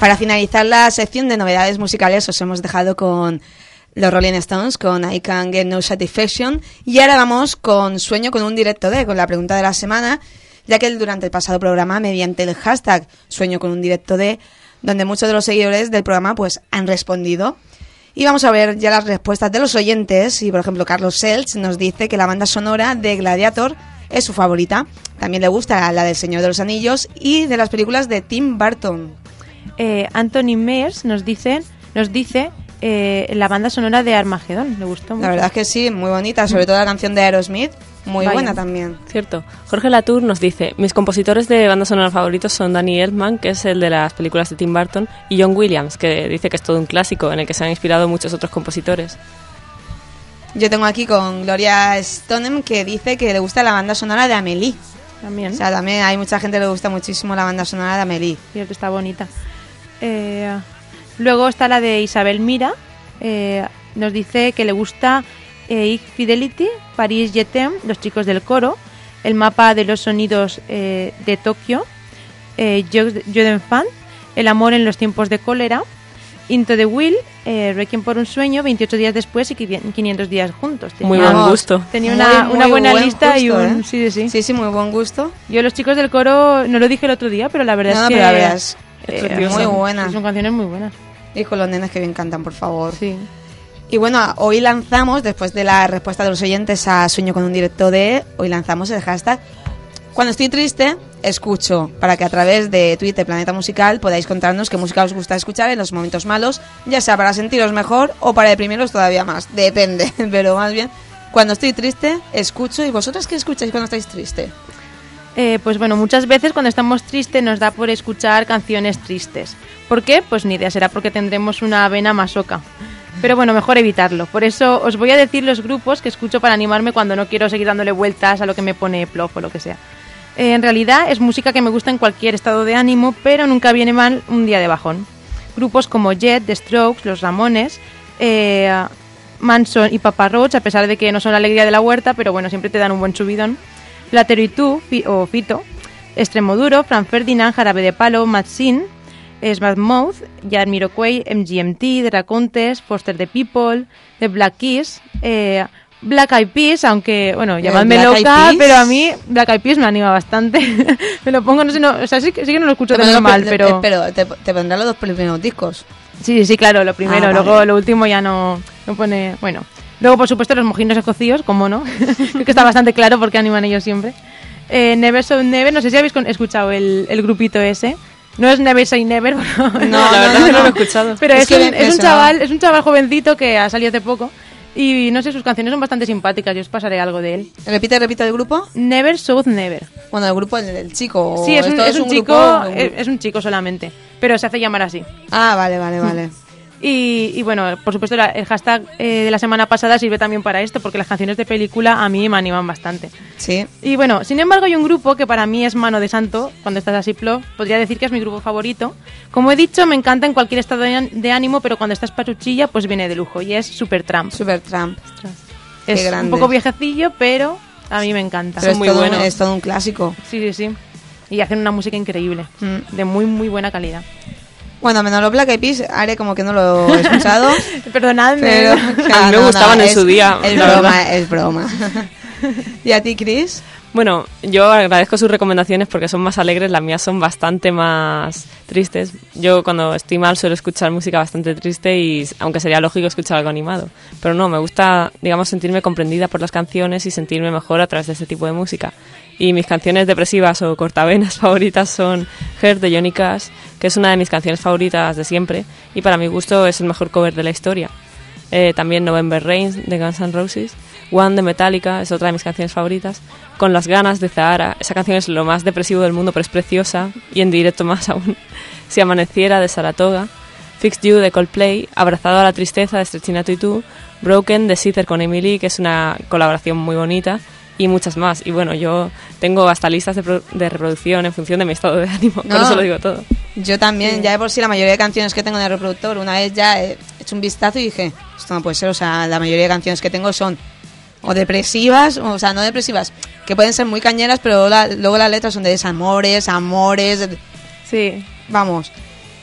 [SPEAKER 2] Para finalizar la sección de novedades musicales os hemos dejado con los Rolling Stones, con I Can't Get No Satisfaction, y ahora vamos con Sueño con un directo de, con la pregunta de la semana, ya que durante el pasado programa, mediante el hashtag Sueño con un directo de, donde muchos de los seguidores del programa pues han respondido. Y vamos a ver ya las respuestas de los oyentes. Y por ejemplo, Carlos Selch nos dice que la banda sonora de Gladiator es su favorita. También le gusta la del Señor de los Anillos y de las películas de Tim Burton.
[SPEAKER 5] Eh, Anthony Mears nos dice, nos dice eh, la banda sonora de Armagedón. Le gustó mucho.
[SPEAKER 2] La verdad es que sí, muy bonita. Sobre todo la canción de Aerosmith. Muy
[SPEAKER 5] Vaya.
[SPEAKER 2] buena también.
[SPEAKER 4] Cierto. Jorge Latour nos dice, mis compositores de banda sonora favoritos son Danny Elfman, que es el de las películas de Tim Burton, y John Williams, que dice que es todo un clásico en el que se han inspirado muchos otros compositores.
[SPEAKER 2] Yo tengo aquí con Gloria Stonem, que dice que le gusta la banda sonora de Amélie.
[SPEAKER 5] También.
[SPEAKER 2] O sea, también hay mucha gente que le gusta muchísimo la banda sonora de Amélie.
[SPEAKER 5] Cierto, está bonita. Eh, luego está la de Isabel Mira. Eh, nos dice que le gusta eh, Fidelity, Paris Jetem, Los Chicos del Coro, El Mapa de los Sonidos eh, de Tokio, eh, Joden Fan, El Amor en los Tiempos de Cólera, Into the Will, eh, Requiem por un Sueño, veintiocho días después y quinientos días juntos. Tenía,
[SPEAKER 4] Muy buen gusto.
[SPEAKER 5] Tenía
[SPEAKER 2] Muy,
[SPEAKER 5] una,
[SPEAKER 2] muy
[SPEAKER 5] una buena
[SPEAKER 2] buen
[SPEAKER 5] lista y
[SPEAKER 2] gusto,
[SPEAKER 5] un...
[SPEAKER 2] ¿eh?
[SPEAKER 5] Sí, sí, sí.
[SPEAKER 2] Sí, sí, muy buen gusto.
[SPEAKER 5] Yo Los Chicos del Coro no lo dije el otro día, pero la verdad
[SPEAKER 2] No,
[SPEAKER 5] es que...
[SPEAKER 2] pero la verdad es
[SPEAKER 5] eh,
[SPEAKER 2] muy
[SPEAKER 5] son-
[SPEAKER 2] buena.
[SPEAKER 5] Son canciones muy buenas.
[SPEAKER 2] Y con los nenes que bien cantan, por favor.
[SPEAKER 5] Sí.
[SPEAKER 2] Y bueno, hoy lanzamos, después de la respuesta de los oyentes a Sueño con un directo de, hoy lanzamos el hashtag Cuando estoy triste, escucho, para que a través de Twitter Planeta Musical podáis contarnos qué música os gusta escuchar en los momentos malos, ya sea para sentiros mejor o para deprimiros todavía más, depende, pero más bien, cuando estoy triste, escucho. ¿Y vosotros qué escucháis cuando estáis triste?
[SPEAKER 5] Eh, pues bueno, muchas veces cuando estamos tristes nos da por escuchar canciones tristes. ¿Por qué? Pues ni idea, será porque tendremos una vena masoca. Pero bueno, mejor evitarlo. Por eso os voy a decir los grupos que escucho para animarme cuando no quiero seguir dándole vueltas a lo que me pone plof o lo que sea. Eh, en realidad es música que me gusta en cualquier estado de ánimo, pero nunca viene mal un día de bajón. Grupos como Jet, The Strokes, Los Ramones, eh, Manson y Papa Roach, a pesar de que no son la alegría de la huerta, pero bueno, siempre te dan un buen subidón. Platero y tú, Fi- o Fito, Extremoduro, Frank Ferdinand, Jarabe de Palo, Mad Sin, Smash Mouth, Jamiroquai, M G M T, The Raconteurs, Foster the People, The Black Keys, eh, Black Eyed Peas, aunque, bueno, llamadme
[SPEAKER 2] Black Eyed
[SPEAKER 5] loca,
[SPEAKER 2] Peas.
[SPEAKER 5] pero a mí Black Eyed Peas me anima bastante. Me lo pongo, no sé, no, o sea, sí, que- sí que no lo escucho de
[SPEAKER 2] Te
[SPEAKER 5] normal,
[SPEAKER 2] pondré-
[SPEAKER 5] pero...
[SPEAKER 2] Pero te, te pondré los dos primeros discos.
[SPEAKER 5] Sí, sí, claro, lo primero,
[SPEAKER 2] Ah, vale.
[SPEAKER 5] luego lo último ya no, no pone... Bueno, luego por supuesto los mojinos escocidos, como no, creo que está bastante claro porque animan ellos siempre. Eh, Never Say Never, no sé si habéis con- escuchado el, el grupito ese. No es Never Say Never, pero-
[SPEAKER 2] No,
[SPEAKER 4] la
[SPEAKER 2] no,
[SPEAKER 4] verdad
[SPEAKER 2] no,
[SPEAKER 4] es que no
[SPEAKER 2] no.
[SPEAKER 4] lo he escuchado.
[SPEAKER 5] pero
[SPEAKER 2] Es
[SPEAKER 5] es,
[SPEAKER 2] que
[SPEAKER 5] un,
[SPEAKER 2] me-
[SPEAKER 5] es
[SPEAKER 2] me
[SPEAKER 5] un
[SPEAKER 2] sonaba.
[SPEAKER 5] chaval, es un chaval jovencito que ha salido hace poco y no sé, sus canciones son bastante simpáticas, yo os pasaré algo de él.
[SPEAKER 2] Repite, repite el grupo.
[SPEAKER 5] Never South Never.
[SPEAKER 2] Bueno, el grupo, el, el chico.
[SPEAKER 5] Sí, es un,
[SPEAKER 2] esto
[SPEAKER 5] es un chico,
[SPEAKER 2] grupo, un-
[SPEAKER 5] es, es un chico solamente, pero se hace llamar así.
[SPEAKER 2] Ah, vale, vale, vale.
[SPEAKER 5] Y, y bueno, por supuesto la- el hashtag eh, de la semana pasada sirve también para esto, porque las canciones de película a mí me animan bastante.
[SPEAKER 2] Sí.
[SPEAKER 5] Y bueno, sin embargo hay un grupo que para mí es mano de santo, cuando estás así plof, podría decir que es mi grupo favorito. Como he dicho, me encanta en cualquier estado de, de ánimo, pero cuando estás pachuchilla, pues viene de lujo, y es Supertramp.
[SPEAKER 2] Supertramp. Qué
[SPEAKER 5] Es
[SPEAKER 2] grande.
[SPEAKER 5] un poco viejecillo, pero a mí me encanta.
[SPEAKER 2] Pero es,
[SPEAKER 4] muy
[SPEAKER 2] todo,
[SPEAKER 4] buenos.
[SPEAKER 2] es todo un clásico.
[SPEAKER 5] Sí, sí, sí. Y hacen una música increíble,
[SPEAKER 2] Mm.
[SPEAKER 5] de muy, muy buena calidad.
[SPEAKER 2] Bueno, menos los Black Eyed Peas, haré como que no lo he escuchado.
[SPEAKER 5] Perdonadme.
[SPEAKER 2] pero
[SPEAKER 4] A mí me gustaban en
[SPEAKER 2] es-
[SPEAKER 4] su día,
[SPEAKER 2] Es
[SPEAKER 4] la
[SPEAKER 2] broma,
[SPEAKER 4] verdad.
[SPEAKER 2] es broma. ¿Y a ti, Chris?
[SPEAKER 4] Bueno, yo agradezco sus recomendaciones porque son más alegres, las mías son bastante más tristes. Yo cuando estoy mal suelo escuchar música bastante triste y aunque sería lógico escuchar algo animado. Pero no, me gusta, digamos, sentirme comprendida por las canciones y sentirme mejor a través de ese tipo de música. Y mis canciones depresivas o cortavenas favoritas son Her de Johnny Cash, que es una de mis canciones favoritas de siempre y para mi gusto es el mejor cover de la historia. Eh, también November Rain de Guns N' Roses, One de Metallica es otra de mis canciones favoritas, Con las ganas de Zahara, esa canción es lo más depresivo del mundo pero es preciosa y en directo más aún, Si amaneciera de Saratoga, Fix You de Coldplay, Abrazado a la tristeza de Stretching y tú, Broken de Seether con Emily, que es una colaboración muy bonita y muchas más. Y bueno, yo tengo hasta listas de, pro- de reproducción en función de mi estado de ánimo,
[SPEAKER 2] No.
[SPEAKER 4] por eso lo digo todo.
[SPEAKER 2] Yo también,
[SPEAKER 5] Sí.
[SPEAKER 2] ya de por sí la mayoría de canciones que tengo en el reproductor, una vez ya he hecho un vistazo y dije, esto no puede ser, o sea, la mayoría de canciones que tengo son o depresivas, o sea, no depresivas, que pueden ser muy cañeras, pero la- luego las letras son de desamores, amores, de-
[SPEAKER 5] Sí.
[SPEAKER 2] vamos.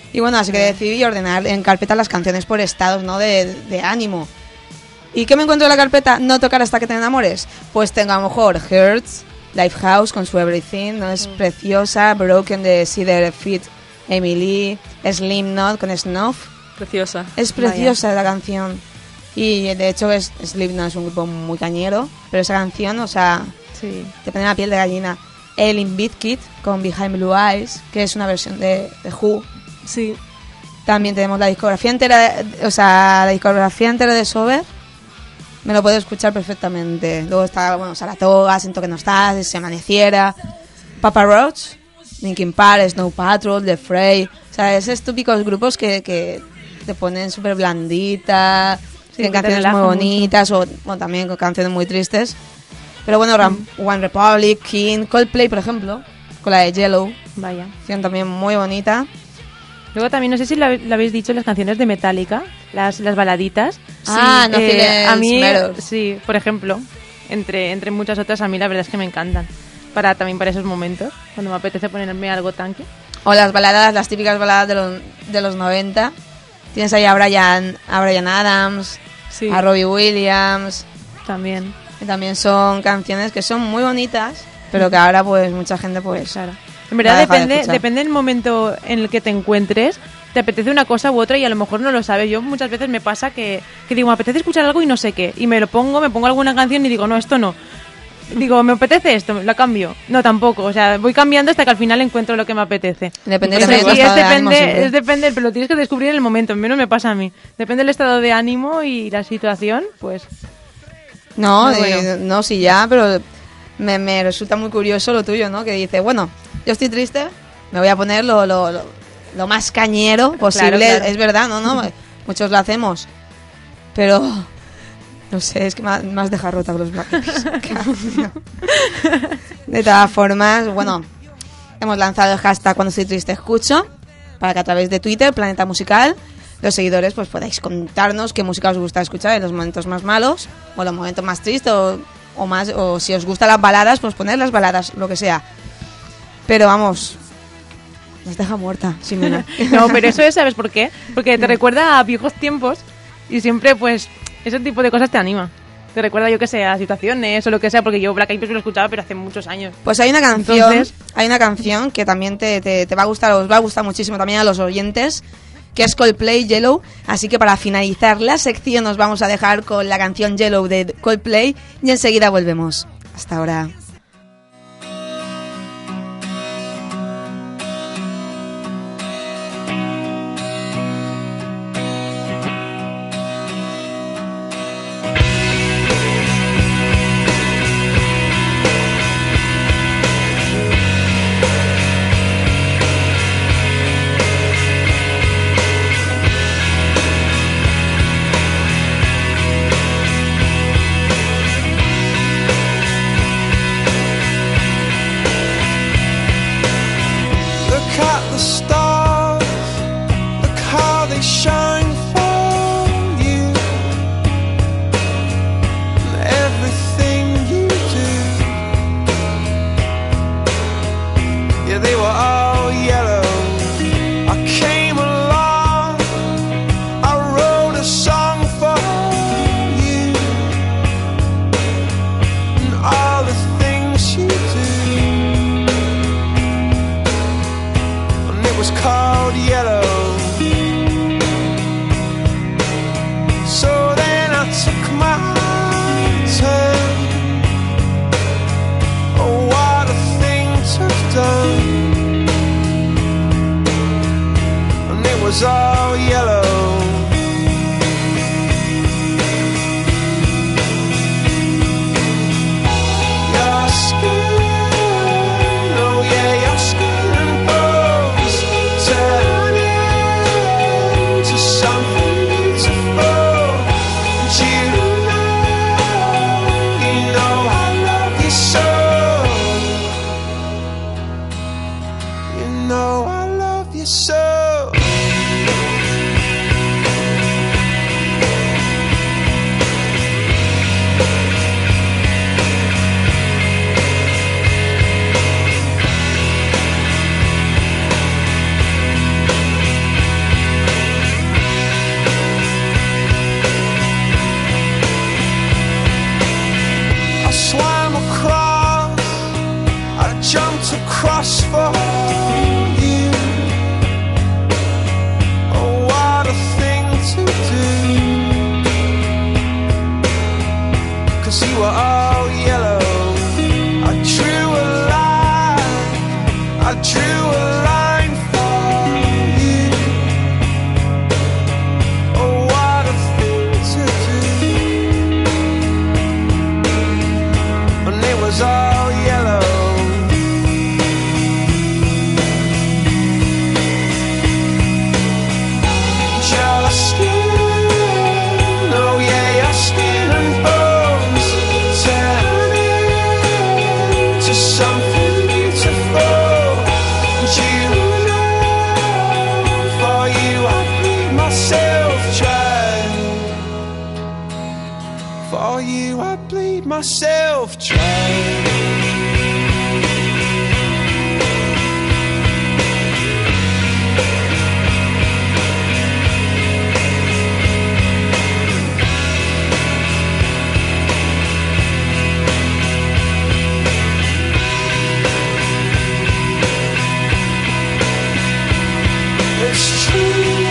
[SPEAKER 2] Y bueno, así que decidí ordenar en carpeta las canciones por estados, ¿no? De, de ánimo. ¿Y qué me encuentro en la carpeta? No tocar hasta que te enamores. Pues tengo a lo mejor Hurts, Lifehouse con su Everything, ¿no? Es mm. preciosa. Broken de Cedar Fit, Emily, Slipknot con Snuff.
[SPEAKER 4] Preciosa.
[SPEAKER 2] Es preciosa Vaya. la canción. Y de hecho es, Slipknot es un grupo muy cañero, pero esa canción, o sea, sí. te pone la piel de gallina. El Limp Bizkit con Behind Blue Eyes, que es una versión de, de Who.
[SPEAKER 4] Sí.
[SPEAKER 2] También tenemos la discografía entera, de, o sea, la discografía entera de Sober. Me lo puedo escuchar perfectamente. Luego está, bueno, Saratoga, Siento que no estás, Si amaneciera, Papa Roach, Linkin Park, Snow Patrol, The Fray. O sea, esos típicos grupos que, que te ponen súper blandita, sí, tienen canciones muy bonitas, mucho. o bueno, también con canciones muy tristes. Pero bueno, Ram, mm. One Republic, King, Coldplay, por ejemplo, con la de Yellow.
[SPEAKER 5] Vaya.
[SPEAKER 2] Canción también muy bonita.
[SPEAKER 5] Luego también, no sé si lo, lo habéis dicho, las canciones de Metallica, las, las baladitas.
[SPEAKER 2] Ah, sí, no eh,
[SPEAKER 5] a mí,
[SPEAKER 2] Meadows.
[SPEAKER 5] Sí, por ejemplo, entre, entre muchas otras, a mí la verdad es que me encantan. Para, también para esos momentos, cuando me apetece ponerme algo tanque.
[SPEAKER 2] O las baladas, las típicas baladas de los, de los noventa. Tienes ahí a Bryan, a Bryan Adams, sí. a Robbie Williams.
[SPEAKER 5] También.
[SPEAKER 2] Que también son canciones que son muy bonitas, pero que ahora pues mucha gente pues...
[SPEAKER 5] Claro. En verdad depende, de depende del momento en el que te encuentres, te apetece una cosa u otra y a lo mejor no lo sabes. Yo muchas veces me pasa que, que digo, me apetece escuchar algo y no sé qué. Y me lo pongo, me pongo alguna canción y digo, no, esto no. Digo, ¿me apetece esto? La cambio. No, tampoco. O sea, voy cambiando hasta que al final encuentro lo que me apetece.
[SPEAKER 2] Depende
[SPEAKER 5] del
[SPEAKER 2] estado
[SPEAKER 5] sí, es
[SPEAKER 2] de
[SPEAKER 5] depende,
[SPEAKER 2] ánimo
[SPEAKER 5] es depende, pero lo tienes que descubrir en el momento. Menos me pasa a mí. Depende del estado de ánimo y la situación, pues...
[SPEAKER 2] No, bueno. eh, no, sí ya, pero me, me resulta muy curioso lo tuyo, ¿no? Que dice, bueno, yo estoy triste, me voy a poner lo, lo, lo, lo más cañero posible. Claro, claro. Es verdad, ¿no? no Muchos lo hacemos. Pero, no sé, es que me, me has dejado rota con los Black Eyed Peas. De todas formas, bueno, hemos lanzado el hashtag Cuando estoy triste escucho, para que a través de Twitter, Planeta Musical, los seguidores pues podáis contarnos qué música os gusta escuchar en los momentos más malos o los momentos más tristes o, o más o si os gustan las baladas, pues poner las baladas, lo que sea. Pero vamos, nos deja muerta, Ximena.
[SPEAKER 5] No, pero eso es, ¿sabes por qué? Porque te no. recuerda a viejos tiempos y siempre pues ese tipo de cosas te anima. Te recuerda, yo que sé, a situaciones o lo que sea, porque yo Black Eyed Peas lo escuchaba pero hace muchos años.
[SPEAKER 2] Pues hay una canción, Entonces, hay una canción que también te, te, te va a gustar, os va a gustar muchísimo también a los oyentes, que es Coldplay, Yellow. Así que para finalizar la sección nos vamos a dejar con la canción Yellow de Coldplay y enseguida volvemos. Hasta ahora.
[SPEAKER 6] know I love you so. to cross for you. Oh, what a thing to do. 'Cause you were all yellow. I drew a line, I drew a line for you. Oh, what a thing to do. And it was all yellow. Your skin, oh yeah, your skin and bones turning to something beautiful. And you know, for you I bleed myself dry. For you I bleed myself dry. It's true.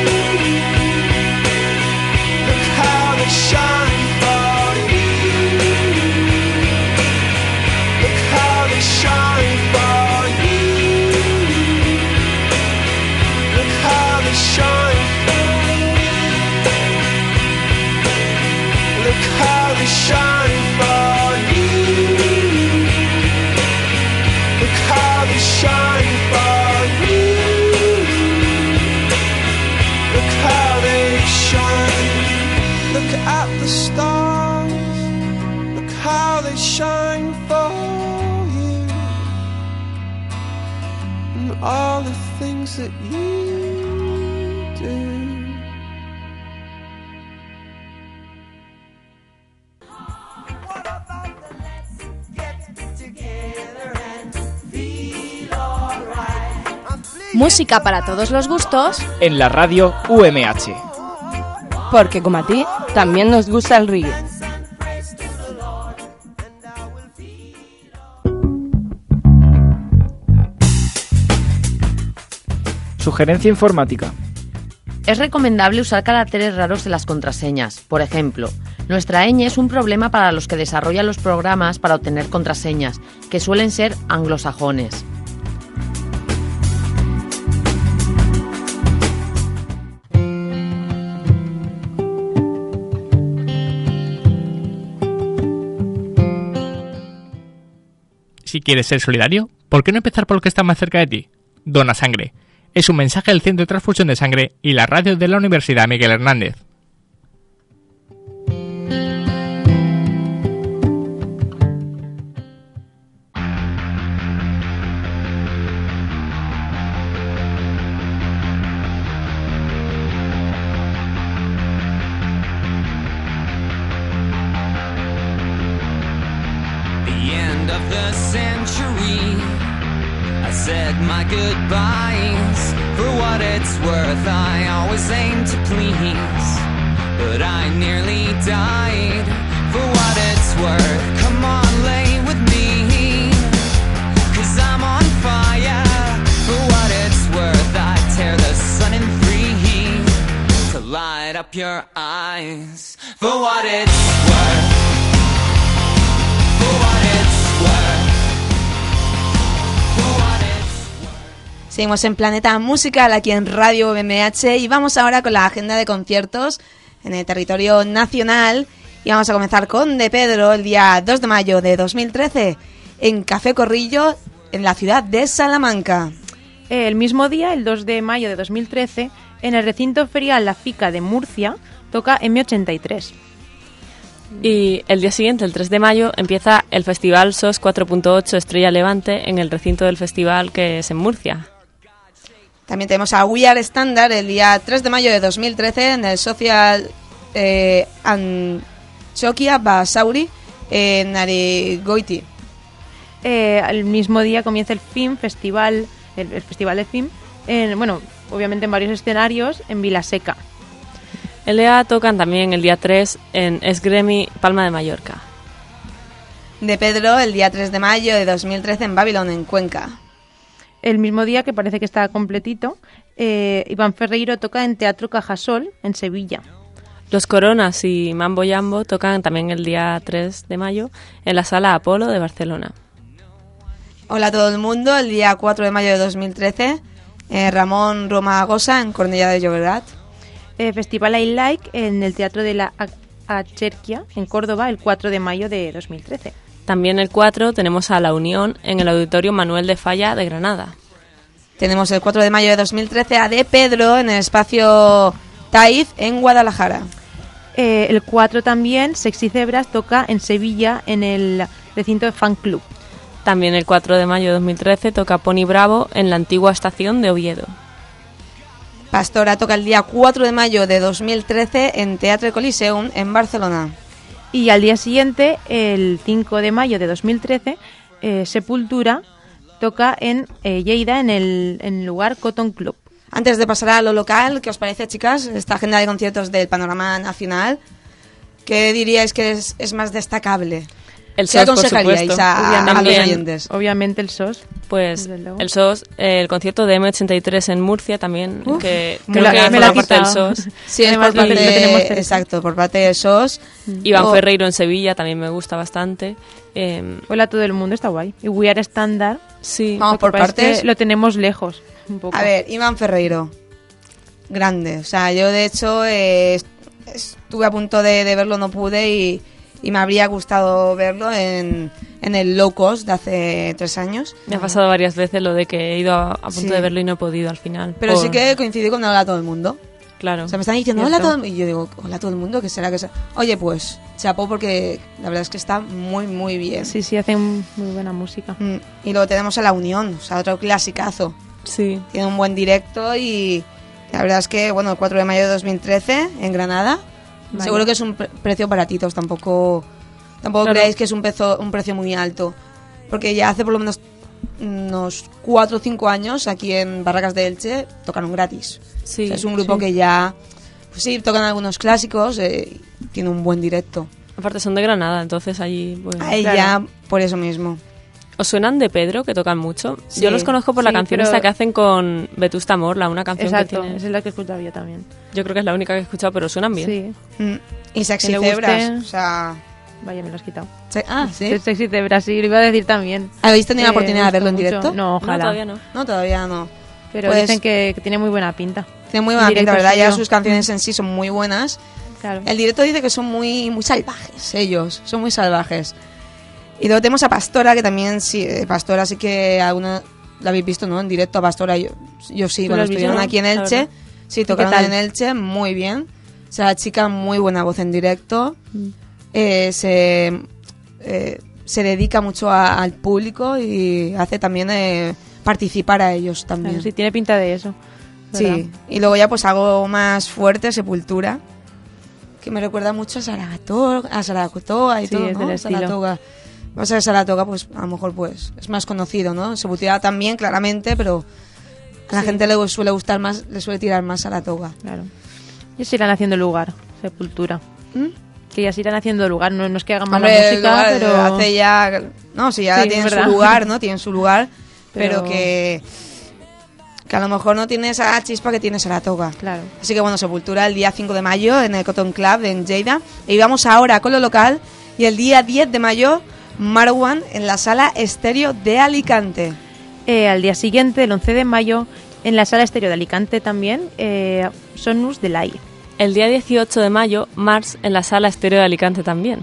[SPEAKER 6] Look how they shine for you. Look how they shine for you. Look how they shine for you. Look how they shine for you. Look how they shine for you. Look how they shine. Look at the stars. Look how they shine for you. And all the things that you do.
[SPEAKER 7] Música para todos los gustos,
[SPEAKER 8] en la radio U M H.
[SPEAKER 9] Porque como a ti, también nos gusta el reggae.
[SPEAKER 8] Sugerencia informática.
[SPEAKER 9] Es recomendable usar caracteres raros en las contraseñas. Por ejemplo, nuestra ñ es un problema para los que desarrollan los programas para obtener contraseñas, que suelen ser anglosajones.
[SPEAKER 10] Si quieres ser solidario, ¿por qué no empezar por lo que está más cerca de ti? Dona sangre. Es un mensaje del Centro de Transfusión de Sangre y la radio de la Universidad Miguel Hernández.
[SPEAKER 3] The century, I said my goodbyes. For what it's worth, I always aim to please, but I nearly died. For what it's worth, come on, lay with me, 'cause I'm on fire. For what it's worth, I tear the sun in three to light up your eyes. For what it's worth, for what it's
[SPEAKER 2] Seguimos en Planeta Musical aquí en Radio U M H y vamos ahora con la agenda de conciertos en el territorio nacional y vamos a comenzar con De Pedro el día dos de mayo de dos mil trece en Café Corrillo en la ciudad de Salamanca.
[SPEAKER 5] El mismo día, el dos de mayo de dos mil trece, en el recinto ferial La Fica de Murcia toca eme ochenta y tres.
[SPEAKER 4] Y el día siguiente, el tres de mayo, empieza el Festival S O S cuatro punto ocho Estrella Levante en el recinto del festival que es en Murcia.
[SPEAKER 2] También tenemos a We Are Standard el día tres de mayo de dos mil trece en el Social eh, Antxokia Basauri en Arigoiti.
[SPEAKER 5] Eh, el mismo día comienza el F I M Festival, el, el Festival de F I M, en, bueno, obviamente en varios escenarios en Vilaseca.
[SPEAKER 4] El día tocan también el día tres en Esgremi, Palma de Mallorca.
[SPEAKER 2] de Pedro el día tres de mayo de dos mil trece en Babylon, en Cuenca.
[SPEAKER 5] El mismo día, que parece que está completito, eh, Iván Ferreiro toca en Teatro Cajasol, en Sevilla.
[SPEAKER 4] Los Coronas y Mambo Jambo tocan también el día tres de mayo en la Sala Apolo de Barcelona.
[SPEAKER 2] Hola a todo el mundo, el día cuatro de mayo de dos mil trece, eh, Ramón Romagosa en Cornellà de Llobregat.
[SPEAKER 5] Eh, Festival I Like en el Teatro de la Acherquia, en Córdoba, el cuatro de mayo de dos mil trece.
[SPEAKER 4] También el cuatro tenemos a La Unión en el Auditorio Manuel de Falla de Granada.
[SPEAKER 2] Tenemos el cuatro de mayo de dos mil trece a De Pedro en el espacio Taiz en Guadalajara.
[SPEAKER 5] Eh, el cuatro también, Sexy Zebras toca en Sevilla en el recinto de Fan Club.
[SPEAKER 4] También el cuatro de mayo de dos mil trece toca Pony Bravo en la antigua estación de Oviedo.
[SPEAKER 2] Pastora toca el día cuatro de mayo de dos mil trece en Teatre Coliseum en Barcelona.
[SPEAKER 5] Y al día siguiente, el cinco de mayo de dos mil trece, eh, Sepultura toca en eh, Lleida en el, en el lugar Cotton Club.
[SPEAKER 2] Antes de pasar a lo local, ¿qué os parece, chicas? Esta agenda de conciertos del panorama nacional, ¿qué diríais que es, es más destacable?
[SPEAKER 4] El
[SPEAKER 2] ¿Qué
[SPEAKER 4] S O S,
[SPEAKER 2] aconsejaríais
[SPEAKER 4] por supuesto.
[SPEAKER 2] a, a los oyentes?
[SPEAKER 5] Obviamente el S O S.
[SPEAKER 4] Pues el S O S, eh, el concierto de eme ochenta y tres en Murcia también,
[SPEAKER 2] Uf,
[SPEAKER 4] que
[SPEAKER 5] me
[SPEAKER 4] creo
[SPEAKER 5] la-
[SPEAKER 4] que
[SPEAKER 5] me
[SPEAKER 4] forma
[SPEAKER 5] la ha
[SPEAKER 4] parte del
[SPEAKER 5] quitado.
[SPEAKER 4] S O S.
[SPEAKER 2] Sí, es
[SPEAKER 5] Además,
[SPEAKER 2] por parte
[SPEAKER 5] lo tenemos
[SPEAKER 2] de,
[SPEAKER 5] cerca.
[SPEAKER 2] exacto, por parte de S O S.
[SPEAKER 4] Iván
[SPEAKER 2] O-
[SPEAKER 4] Ferreiro en Sevilla también me gusta bastante. Eh,
[SPEAKER 5] Hola a todo el mundo, está guay. Y We Are Standard,
[SPEAKER 4] sí,
[SPEAKER 2] Vamos
[SPEAKER 5] lo que
[SPEAKER 2] por
[SPEAKER 5] pasa es que
[SPEAKER 2] partes.
[SPEAKER 5] lo tenemos lejos, un poco.
[SPEAKER 2] A ver, Iván Ferreiro, grande. O sea, yo de hecho eh, est- estuve a punto de, de verlo, no pude y, y me habría gustado verlo en, en el Low Cost de hace tres años.
[SPEAKER 4] me ha pasado varias veces lo de que he ido a, a punto
[SPEAKER 2] Sí.
[SPEAKER 4] de verlo y no he podido al final.
[SPEAKER 2] Pero
[SPEAKER 4] por-
[SPEAKER 2] sí que coincidí con Hola a todo el mundo.
[SPEAKER 4] Claro.
[SPEAKER 2] O sea, me están diciendo
[SPEAKER 5] Cierto.
[SPEAKER 2] hola a todo el mundo. Y yo digo, hola a todo el mundo, ¿qué será que sea? Oye, pues, chapó porque la verdad es que está muy, muy bien.
[SPEAKER 5] Sí, sí, hacen muy buena música.
[SPEAKER 2] Mm, Y luego tenemos a La Unión, o sea, otro clasicazo.
[SPEAKER 4] Sí.
[SPEAKER 2] Tiene un buen directo y la verdad es que, bueno, el cuatro de mayo de dos mil trece en Granada.
[SPEAKER 5] Vaya.
[SPEAKER 2] Seguro que es un pre- precio baratitos, tampoco tampoco
[SPEAKER 5] Claro.
[SPEAKER 2] creáis que es un precio, un precio muy alto. Porque ya hace por lo menos unos cuatro o cinco años aquí en Barracas de Elche tocaron gratis.
[SPEAKER 4] Sí,
[SPEAKER 2] O sea, es un grupo
[SPEAKER 4] sí.
[SPEAKER 2] que ya, pues sí, tocan algunos clásicos, eh, tiene un buen directo.
[SPEAKER 4] Aparte son de Granada, entonces allí... Pues,
[SPEAKER 2] A ella,
[SPEAKER 5] claro.
[SPEAKER 2] por eso mismo.
[SPEAKER 4] ¿Os suenan de Pedro, que tocan mucho?
[SPEAKER 2] Sí.
[SPEAKER 4] Yo los conozco por la
[SPEAKER 5] Sí,
[SPEAKER 4] canción
[SPEAKER 5] pero-
[SPEAKER 4] esta que hacen con Vetusta Morla, una canción
[SPEAKER 5] Exacto,
[SPEAKER 4] que tiene...
[SPEAKER 5] esa es la que he escuchado yo también.
[SPEAKER 4] Yo creo que es la única que he escuchado, pero suenan bien.
[SPEAKER 5] Sí,
[SPEAKER 2] Mm, Y Sexy
[SPEAKER 5] Que le guste.
[SPEAKER 2] Zebras, o sea...
[SPEAKER 5] vaya, me lo has quitado.
[SPEAKER 2] se- ah, ¿sí?
[SPEAKER 5] Sexy de Brasil, lo iba a decir también.
[SPEAKER 2] ¿Habéis tenido la
[SPEAKER 5] Eh,
[SPEAKER 2] oportunidad de
[SPEAKER 5] me
[SPEAKER 2] verlo en
[SPEAKER 5] gusta
[SPEAKER 2] directo?
[SPEAKER 5] mucho. No,
[SPEAKER 4] No,
[SPEAKER 5] ojalá.
[SPEAKER 4] todavía no.
[SPEAKER 2] No, todavía no.
[SPEAKER 5] Pero
[SPEAKER 2] Pues-
[SPEAKER 5] dicen que, que tiene muy buena pinta.
[SPEAKER 2] Tiene muy buena
[SPEAKER 5] El
[SPEAKER 2] pinta,
[SPEAKER 5] directo
[SPEAKER 2] ¿verdad? Ya
[SPEAKER 5] suyo.
[SPEAKER 2] sus canciones en sí son muy buenas.
[SPEAKER 5] Claro.
[SPEAKER 2] El directo dice que son muy, muy salvajes, ellos, son muy salvajes. Y luego tenemos a Pastora, que también, sí, eh, Pastora sí que alguna la habéis visto, ¿no? En directo a Pastora, yo, yo sí,
[SPEAKER 5] ¿Tú
[SPEAKER 2] cuando
[SPEAKER 5] lo has visto?
[SPEAKER 2] estuvieron aquí en
[SPEAKER 4] La
[SPEAKER 2] Elche,
[SPEAKER 4] verdad.
[SPEAKER 2] sí,
[SPEAKER 5] qué
[SPEAKER 2] tocaron
[SPEAKER 5] tal?
[SPEAKER 2] en Elche, muy bien. O sea, la chica, muy buena voz en directo.
[SPEAKER 5] Mm.
[SPEAKER 2] Eh, se, eh, se dedica mucho a- al público y hace también eh, participar a ellos también.
[SPEAKER 5] Claro, sí, tiene pinta de eso. ¿verdad?
[SPEAKER 2] Sí, y luego ya pues algo más fuerte, Sepultura, que me recuerda mucho a Saratoga, a Saratoga y
[SPEAKER 5] Sí,
[SPEAKER 2] todo,
[SPEAKER 5] es
[SPEAKER 2] ¿no?
[SPEAKER 5] del estilo.
[SPEAKER 2] Saratoga. Pasa que Saratoga, pues a lo mejor pues es más conocido, ¿no? Sepultura también, claramente, pero a la
[SPEAKER 5] Sí.
[SPEAKER 2] gente le suele gustar más, le suele tirar más Saratoga.
[SPEAKER 5] Claro. Y se irán haciendo lugar, Sepultura.
[SPEAKER 2] ¿Mm?
[SPEAKER 5] Que ya se irán haciendo lugar, no, no es que hagan mala
[SPEAKER 2] Hombre, el
[SPEAKER 5] música,
[SPEAKER 2] lugar,
[SPEAKER 5] pero...
[SPEAKER 2] hace ya, no, sí, ya
[SPEAKER 5] Sí, es
[SPEAKER 2] tienen su
[SPEAKER 5] verdad.
[SPEAKER 2] lugar, ¿no? Tienen su lugar, pero,
[SPEAKER 5] Pero-
[SPEAKER 2] que que a lo mejor no tiene esa chispa que tiene Saratoga.
[SPEAKER 5] Claro.
[SPEAKER 2] Así que bueno, Sepultura el día cinco de mayo en el Cotton Club en Lleida. Y vamos ahora con lo local. Y el día diez de mayo, Marwan en la Sala Estéreo de Alicante.
[SPEAKER 5] Eh, al día siguiente, el once de mayo, en la Sala Estéreo de Alicante también, eh, Sonus del Aire.
[SPEAKER 4] El día dieciocho de mayo, Mars en la Sala Estéreo de Alicante también.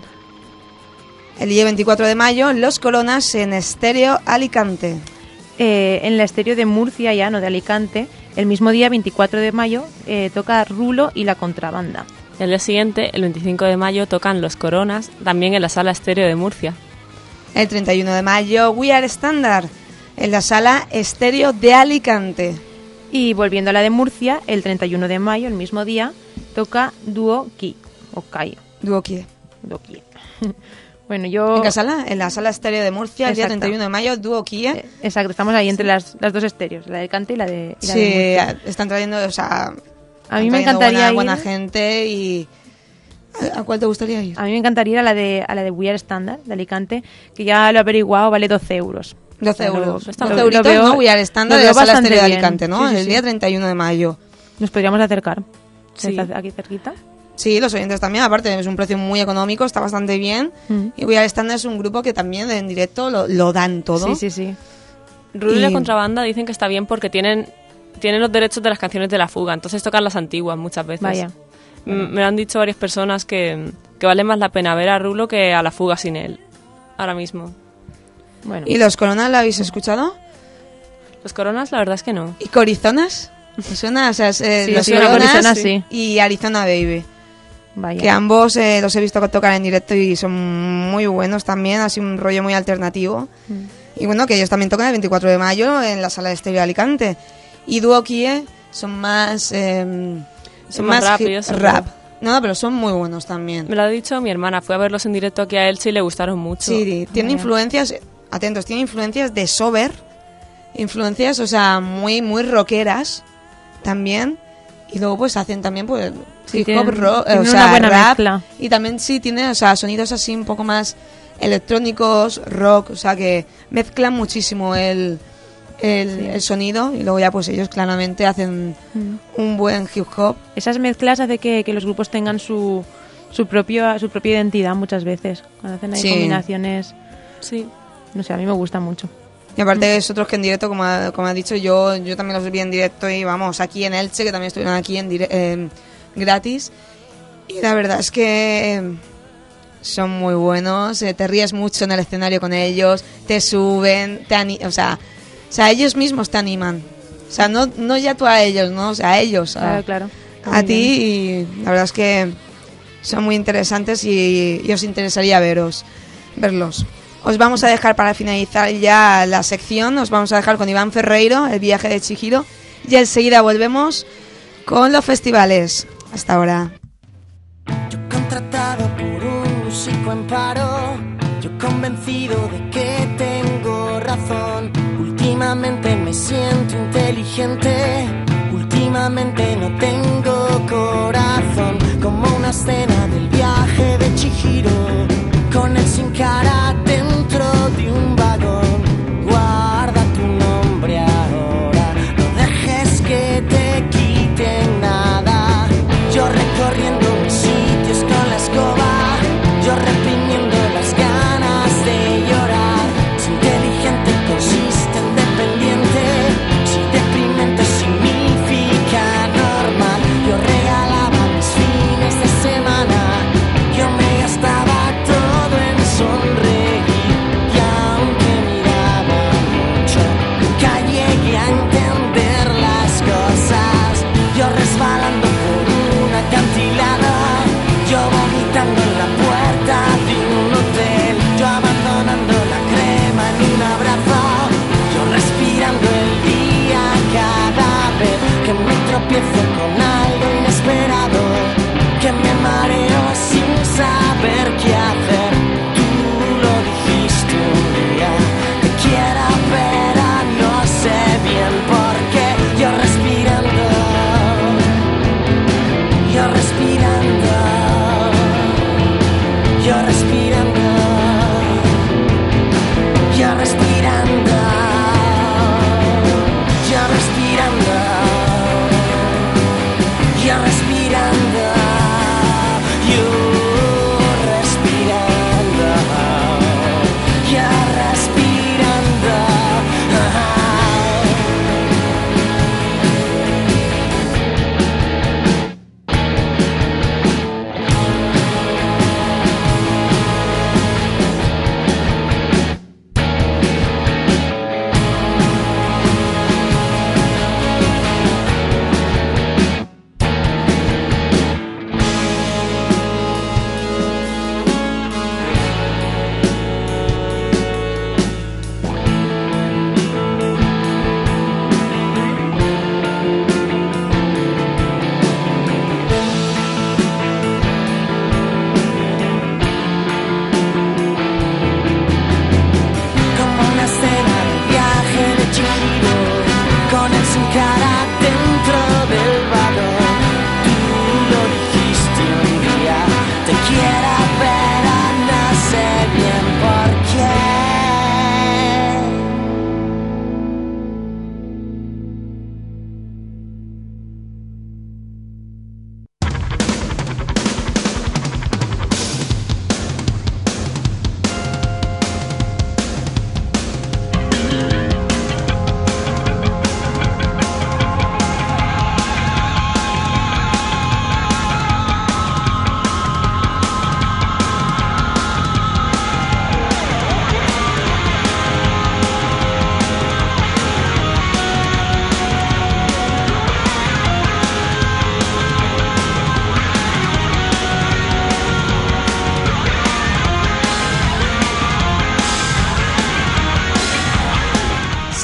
[SPEAKER 2] El día veinticuatro de mayo, Los Coronas en Estéreo Alicante.
[SPEAKER 5] Eh, en la Estéreo de Murcia, ya no de Alicante, el mismo día, veinticuatro de mayo, eh, toca Rulo y la Contrabanda.
[SPEAKER 4] Y al día siguiente, el veinticinco de mayo, tocan Los Coronas, también en la Sala Estéreo de Murcia.
[SPEAKER 2] El treinta y uno de mayo, We Are Standard en la Sala Estéreo de Alicante.
[SPEAKER 5] Y volviendo a la de Murcia, el treinta y uno de mayo, el mismo día, toca Duo Ki, o Kai,
[SPEAKER 2] Duo Kie.
[SPEAKER 5] Duo Ki. Bueno, yo...
[SPEAKER 2] ¿En qué sala? En la Sala Estéreo de Murcia, el día
[SPEAKER 5] Exacto.
[SPEAKER 2] treinta y uno de mayo, Duo Kie.
[SPEAKER 5] Eh, Exacto, estamos ahí entre las, las dos estéreos, la de Alicante y la de, y la
[SPEAKER 2] Sí,
[SPEAKER 5] de Murcia.
[SPEAKER 2] están trayendo, o sea,
[SPEAKER 5] A mí
[SPEAKER 2] están
[SPEAKER 5] me
[SPEAKER 2] trayendo
[SPEAKER 5] encantaría
[SPEAKER 2] buena, buena
[SPEAKER 5] ir.
[SPEAKER 2] gente y ¿A, a cuál te gustaría ir?
[SPEAKER 5] A mí me encantaría ir a la de, a la de We Are Standard, de Alicante, que ya lo he averiguado, vale doce euros.
[SPEAKER 2] doce
[SPEAKER 5] O sea,
[SPEAKER 2] euros.
[SPEAKER 5] lo-
[SPEAKER 2] doce
[SPEAKER 5] lo-
[SPEAKER 2] euritos,
[SPEAKER 5] lo veo-
[SPEAKER 2] ¿no? We Are Standard
[SPEAKER 5] lo
[SPEAKER 2] de
[SPEAKER 5] veo
[SPEAKER 2] la Sala
[SPEAKER 5] bastante
[SPEAKER 2] Estéreo de
[SPEAKER 5] bien.
[SPEAKER 2] Alicante, ¿no?
[SPEAKER 5] Sí, sí,
[SPEAKER 2] El
[SPEAKER 5] sí.
[SPEAKER 2] día treinta y uno de mayo.
[SPEAKER 5] Nos podríamos acercar.
[SPEAKER 2] Sí.
[SPEAKER 5] Está aquí cerquita.
[SPEAKER 2] Sí, los oyentes también, aparte es un precio muy económico, está bastante bien.
[SPEAKER 5] Mm.
[SPEAKER 2] Y We Are Standard es un grupo que también en directo lo, lo dan todo.
[SPEAKER 5] Sí, sí, sí.
[SPEAKER 4] Rulo y la
[SPEAKER 2] Y-
[SPEAKER 4] contrabanda dicen que está bien porque tienen, tienen los derechos de las canciones de la fuga, entonces tocan las antiguas muchas veces.
[SPEAKER 5] Vaya.
[SPEAKER 4] M- Me lo han dicho varias personas que, que vale más la pena ver a Rulo que a la fuga sin él, ahora mismo.
[SPEAKER 5] Bueno.
[SPEAKER 2] ¿Y los Coronas lo habéis escuchado?
[SPEAKER 4] Los Coronas la verdad es que no.
[SPEAKER 2] ¿Y Corizonas? ¿Me suena? O sea, es, eh,
[SPEAKER 5] Sí,
[SPEAKER 2] los
[SPEAKER 5] sí, una
[SPEAKER 2] Coronas
[SPEAKER 5] Corizona, sí.
[SPEAKER 2] y Arizona Baby.
[SPEAKER 5] Vaya.
[SPEAKER 2] Que ambos eh, los he visto tocar en directo y son muy buenos también, así un rollo muy alternativo.
[SPEAKER 5] Mm.
[SPEAKER 2] Y bueno, que ellos también tocan el veinticuatro de mayo en la Sala de Estéreo de Alicante. Y Duo Kie son más... eh,
[SPEAKER 4] Son más rap y
[SPEAKER 2] hip-
[SPEAKER 4] eso,
[SPEAKER 2] rap.
[SPEAKER 4] ¿no?
[SPEAKER 2] No, pero son muy buenos también.
[SPEAKER 4] Me lo ha dicho mi hermana, fue a verlos en directo aquí a Elche y le gustaron mucho.
[SPEAKER 2] Sí, tiene
[SPEAKER 5] Vaya.
[SPEAKER 2] influencias, atentos, tiene influencias de Sober, influencias, o sea, muy muy rockeras también. Y luego pues hacen también pues
[SPEAKER 5] Sí,
[SPEAKER 2] hip hop,
[SPEAKER 5] tienen-
[SPEAKER 2] rock,
[SPEAKER 5] tienen
[SPEAKER 2] o
[SPEAKER 5] una
[SPEAKER 2] sea,
[SPEAKER 5] buena
[SPEAKER 2] rap.
[SPEAKER 5] mezcla.
[SPEAKER 2] Y también sí tiene, o sea, sonidos así un poco más electrónicos, rock, o sea, que mezclan muchísimo el el,
[SPEAKER 5] Sí.
[SPEAKER 2] el sonido y luego ya pues ellos claramente hacen
[SPEAKER 5] Mm.
[SPEAKER 2] un buen hip hop.
[SPEAKER 5] Esas mezclas hace que, que los grupos tengan su, su, propio, su propia identidad muchas veces. Cuando hacen ahí
[SPEAKER 2] Sí.
[SPEAKER 5] combinaciones,
[SPEAKER 4] Sí.
[SPEAKER 5] no sé, a mí me gusta mucho.
[SPEAKER 2] Y aparte es otros que en directo, como ha, como ha dicho, yo yo también los vi en directo y vamos, aquí en Elche, que también estuvieron aquí en dire- eh, gratis. Y la verdad es que eh, son muy buenos, eh, te ríes mucho en el escenario con ellos, te suben, te ani- o sea, o sea, ellos mismos te animan. O sea, no, no ya tú a ellos, ¿no? O sea, a ellos. A,
[SPEAKER 5] Claro, claro.
[SPEAKER 2] a ti y la verdad es que son muy interesantes y, y os interesaría veros, verlos. Os vamos a dejar para finalizar ya la sección, os vamos a dejar con Iván Ferreiro, el viaje de Chihiro, y enseguida volvemos con los festivales. Hasta ahora.
[SPEAKER 11] Contratado por un músico en paro, yo convencido de que tengo razón. Últimamente me siento inteligente, últimamente no tengo corazón. Como una escena del viaje de Chihiro, con él sin cara dentro de un vagón. Guarda tu nombre ahora, no dejes que te quiten nada. Yo recorriendo mis sitios con la escoba, yo reprimiendo las ganas de llorar. Si inteligente consiste en dependiente, si deprimente significa normal. Yo regalaba mis fines de semana, yo me gastaba todo en sonreír.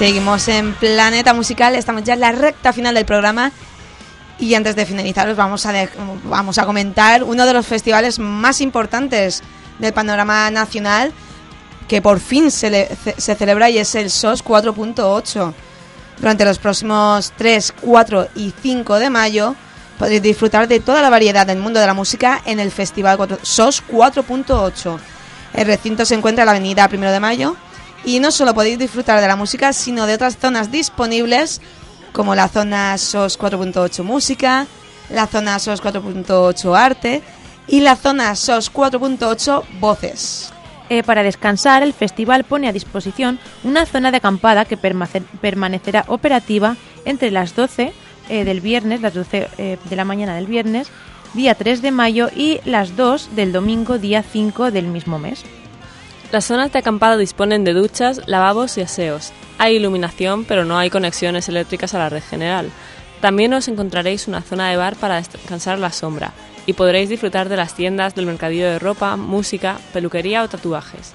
[SPEAKER 2] Seguimos en Planeta Musical, estamos ya en la recta final del programa y antes de finalizar os vamos a, de, vamos a comentar uno de los festivales más importantes del panorama nacional que por fin se, le, se celebra y es el S O S cuatro punto ocho. Durante los próximos tres, cuatro y cinco de mayo podréis disfrutar de toda la variedad del mundo de la música en el Festival S O S cuatro punto ocho. El recinto se encuentra en la avenida Primero de Mayo y no solo podéis disfrutar de la música, sino de otras zonas disponibles, como la zona S O S cuatro punto ocho Música, la zona S O S cuatro punto ocho Arte y la zona S O S cuatro punto ocho Voces.
[SPEAKER 5] Eh, para descansar, el festival pone a disposición una zona de acampada que permace- permanecerá operativa entre las doce eh, del viernes, las doce eh, de la mañana del viernes, día tres de mayo, y las dos del domingo, día cinco del mismo mes.
[SPEAKER 4] Las zonas de acampada disponen de duchas, lavabos y aseos. Hay iluminación, pero no hay conexiones eléctricas a la red general. También os encontraréis una zona de bar para descansar a la sombra y podréis disfrutar de las tiendas del mercadillo de ropa, música, peluquería o tatuajes.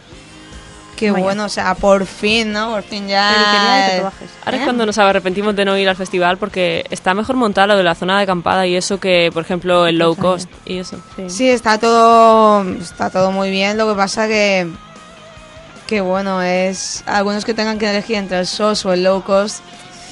[SPEAKER 2] Qué
[SPEAKER 5] Vaya.
[SPEAKER 2] bueno, o sea, por fin, ¿no? Por fin ya...
[SPEAKER 5] Peluquería y tatuajes.
[SPEAKER 4] Ahora
[SPEAKER 2] ¿Eh?
[SPEAKER 4] es cuando nos arrepentimos de no ir al festival porque está mejor montado lo de la zona de acampada y eso que, por ejemplo, el low cost y eso.
[SPEAKER 5] Sí.
[SPEAKER 2] Sí, está todo está todo muy bien, lo que pasa que que bueno, es algunos que tengan que elegir entre el S O S o el low cost.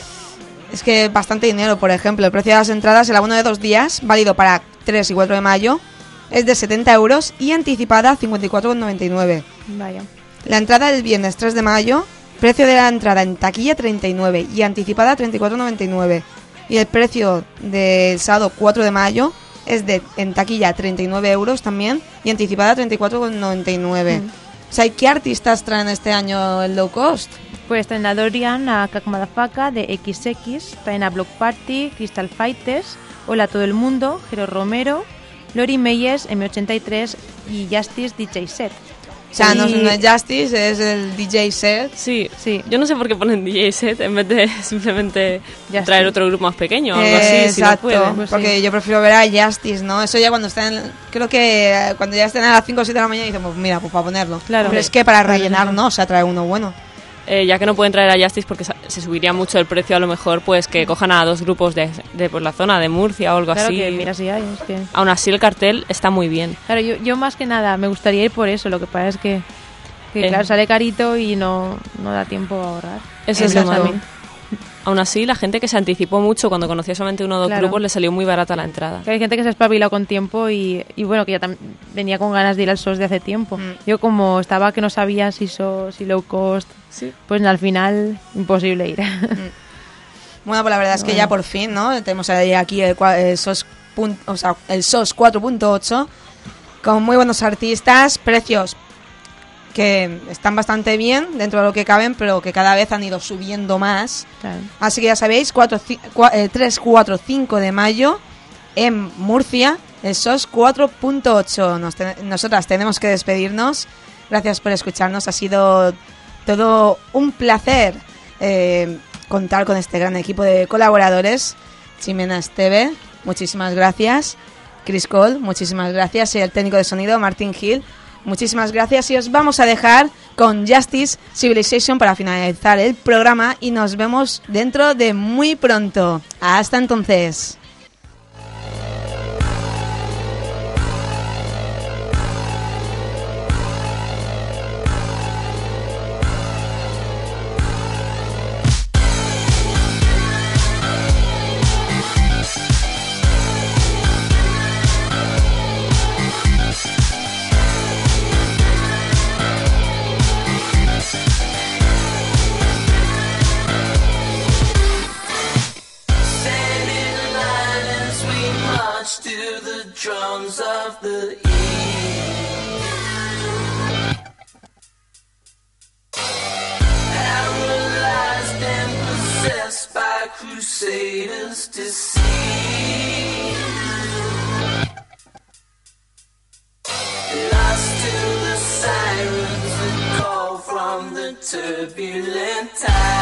[SPEAKER 2] Es que bastante dinero, por ejemplo, el precio de las entradas, el abono de dos días, válido para tres y cuatro de mayo, es de setenta euros y anticipada cincuenta y cuatro con noventa y nueve.
[SPEAKER 5] Vaya.
[SPEAKER 2] La entrada del viernes tres de mayo, precio de la entrada en taquilla treinta y nueve y anticipada treinta y cuatro con noventa y nueve. Y el precio del sábado cuatro de mayo es de en taquilla treinta y nueve euros también y anticipada treinta y cuatro con noventa y nueve.
[SPEAKER 5] Mm.
[SPEAKER 2] O sea, ¿qué artistas traen este año el low cost?
[SPEAKER 5] Pues traen a Dorian, a Cac Madafaka de equis equis, traen a Block Party, Crystal Fighters, Hola a todo el mundo, Jero Romero, Lori Meyers, eme ochenta y tres y Justice D J Set.
[SPEAKER 2] O sea, no,
[SPEAKER 5] Y-
[SPEAKER 2] no es Justice, es el D J set.
[SPEAKER 4] Sí,
[SPEAKER 5] Sí.
[SPEAKER 4] yo no sé por qué ponen D J set en vez de simplemente
[SPEAKER 5] Ya
[SPEAKER 4] traer
[SPEAKER 5] sí.
[SPEAKER 4] otro grupo más pequeño o algo
[SPEAKER 2] Eh,
[SPEAKER 4] así, si no
[SPEAKER 2] exacto,
[SPEAKER 4] pueden.
[SPEAKER 5] Pues
[SPEAKER 2] porque
[SPEAKER 5] sí.
[SPEAKER 2] yo prefiero ver a Justice, ¿no? Eso ya cuando estén, creo que eh, cuando ya estén a las cinco o siete de la mañana dicen, pues mira, pues para ponerlo.
[SPEAKER 5] Claro.
[SPEAKER 2] Pero es que para
[SPEAKER 5] Claro,
[SPEAKER 2] rellenar,
[SPEAKER 5] sí.
[SPEAKER 2] ¿no? O sea, trae uno bueno.
[SPEAKER 4] Eh, ya que no pueden traer a Justice porque sa- se subiría mucho el precio, a lo mejor pues que cojan a dos grupos de, de por la zona de Murcia o algo
[SPEAKER 5] Claro
[SPEAKER 4] así.
[SPEAKER 5] que mira si hay, es que...
[SPEAKER 4] Aún así el cartel está muy bien.
[SPEAKER 5] Claro, yo, yo más que nada me gustaría ir por eso, lo que pasa es que, que
[SPEAKER 4] Eh.
[SPEAKER 5] claro, sale carito y no, no da tiempo a ahorrar.
[SPEAKER 4] Eso es lo
[SPEAKER 2] Exacto.
[SPEAKER 4] malo. Aún así, la gente que se anticipó mucho cuando conocía solamente uno o dos
[SPEAKER 5] Claro.
[SPEAKER 4] grupos le salió muy barata la entrada.
[SPEAKER 5] Que hay gente que se ha espabilado con tiempo y, y bueno, que ya tam- venía con ganas de ir al S O S de hace tiempo.
[SPEAKER 2] Mm.
[SPEAKER 5] Yo como estaba que no sabía si S O S, si low cost,
[SPEAKER 4] Sí.
[SPEAKER 5] pues al final imposible ir.
[SPEAKER 2] Bueno, pues la verdad es que
[SPEAKER 5] Bueno.
[SPEAKER 2] ya por fin, ¿no? Tenemos ahí aquí el, cua- el S O S, pun- o sea, el S O S cuatro punto ocho con muy buenos artistas, precios que están bastante bien dentro de lo que caben, pero que cada vez han ido subiendo más.
[SPEAKER 5] Claro.
[SPEAKER 2] Así que ya sabéis, tres, cuatro, cinco de mayo en Murcia, el S O S cuatro punto ocho. Nos te- nosotras tenemos que despedirnos. Gracias por escucharnos. Ha sido todo un placer eh, contar con este gran equipo de colaboradores. Ximena Esteve, muchísimas gracias. Chris Cole, muchísimas gracias. Y el técnico de sonido, Martín Gil, muchísimas gracias. Y os vamos a dejar con Justice Civilization para finalizar el programa. Y nos vemos dentro de muy pronto. Hasta entonces.
[SPEAKER 6] Stand in line as we march to the drums of the east. Paralyzed and possessed by crusaders to see. Lost to the sirens that call from the turbulent tide.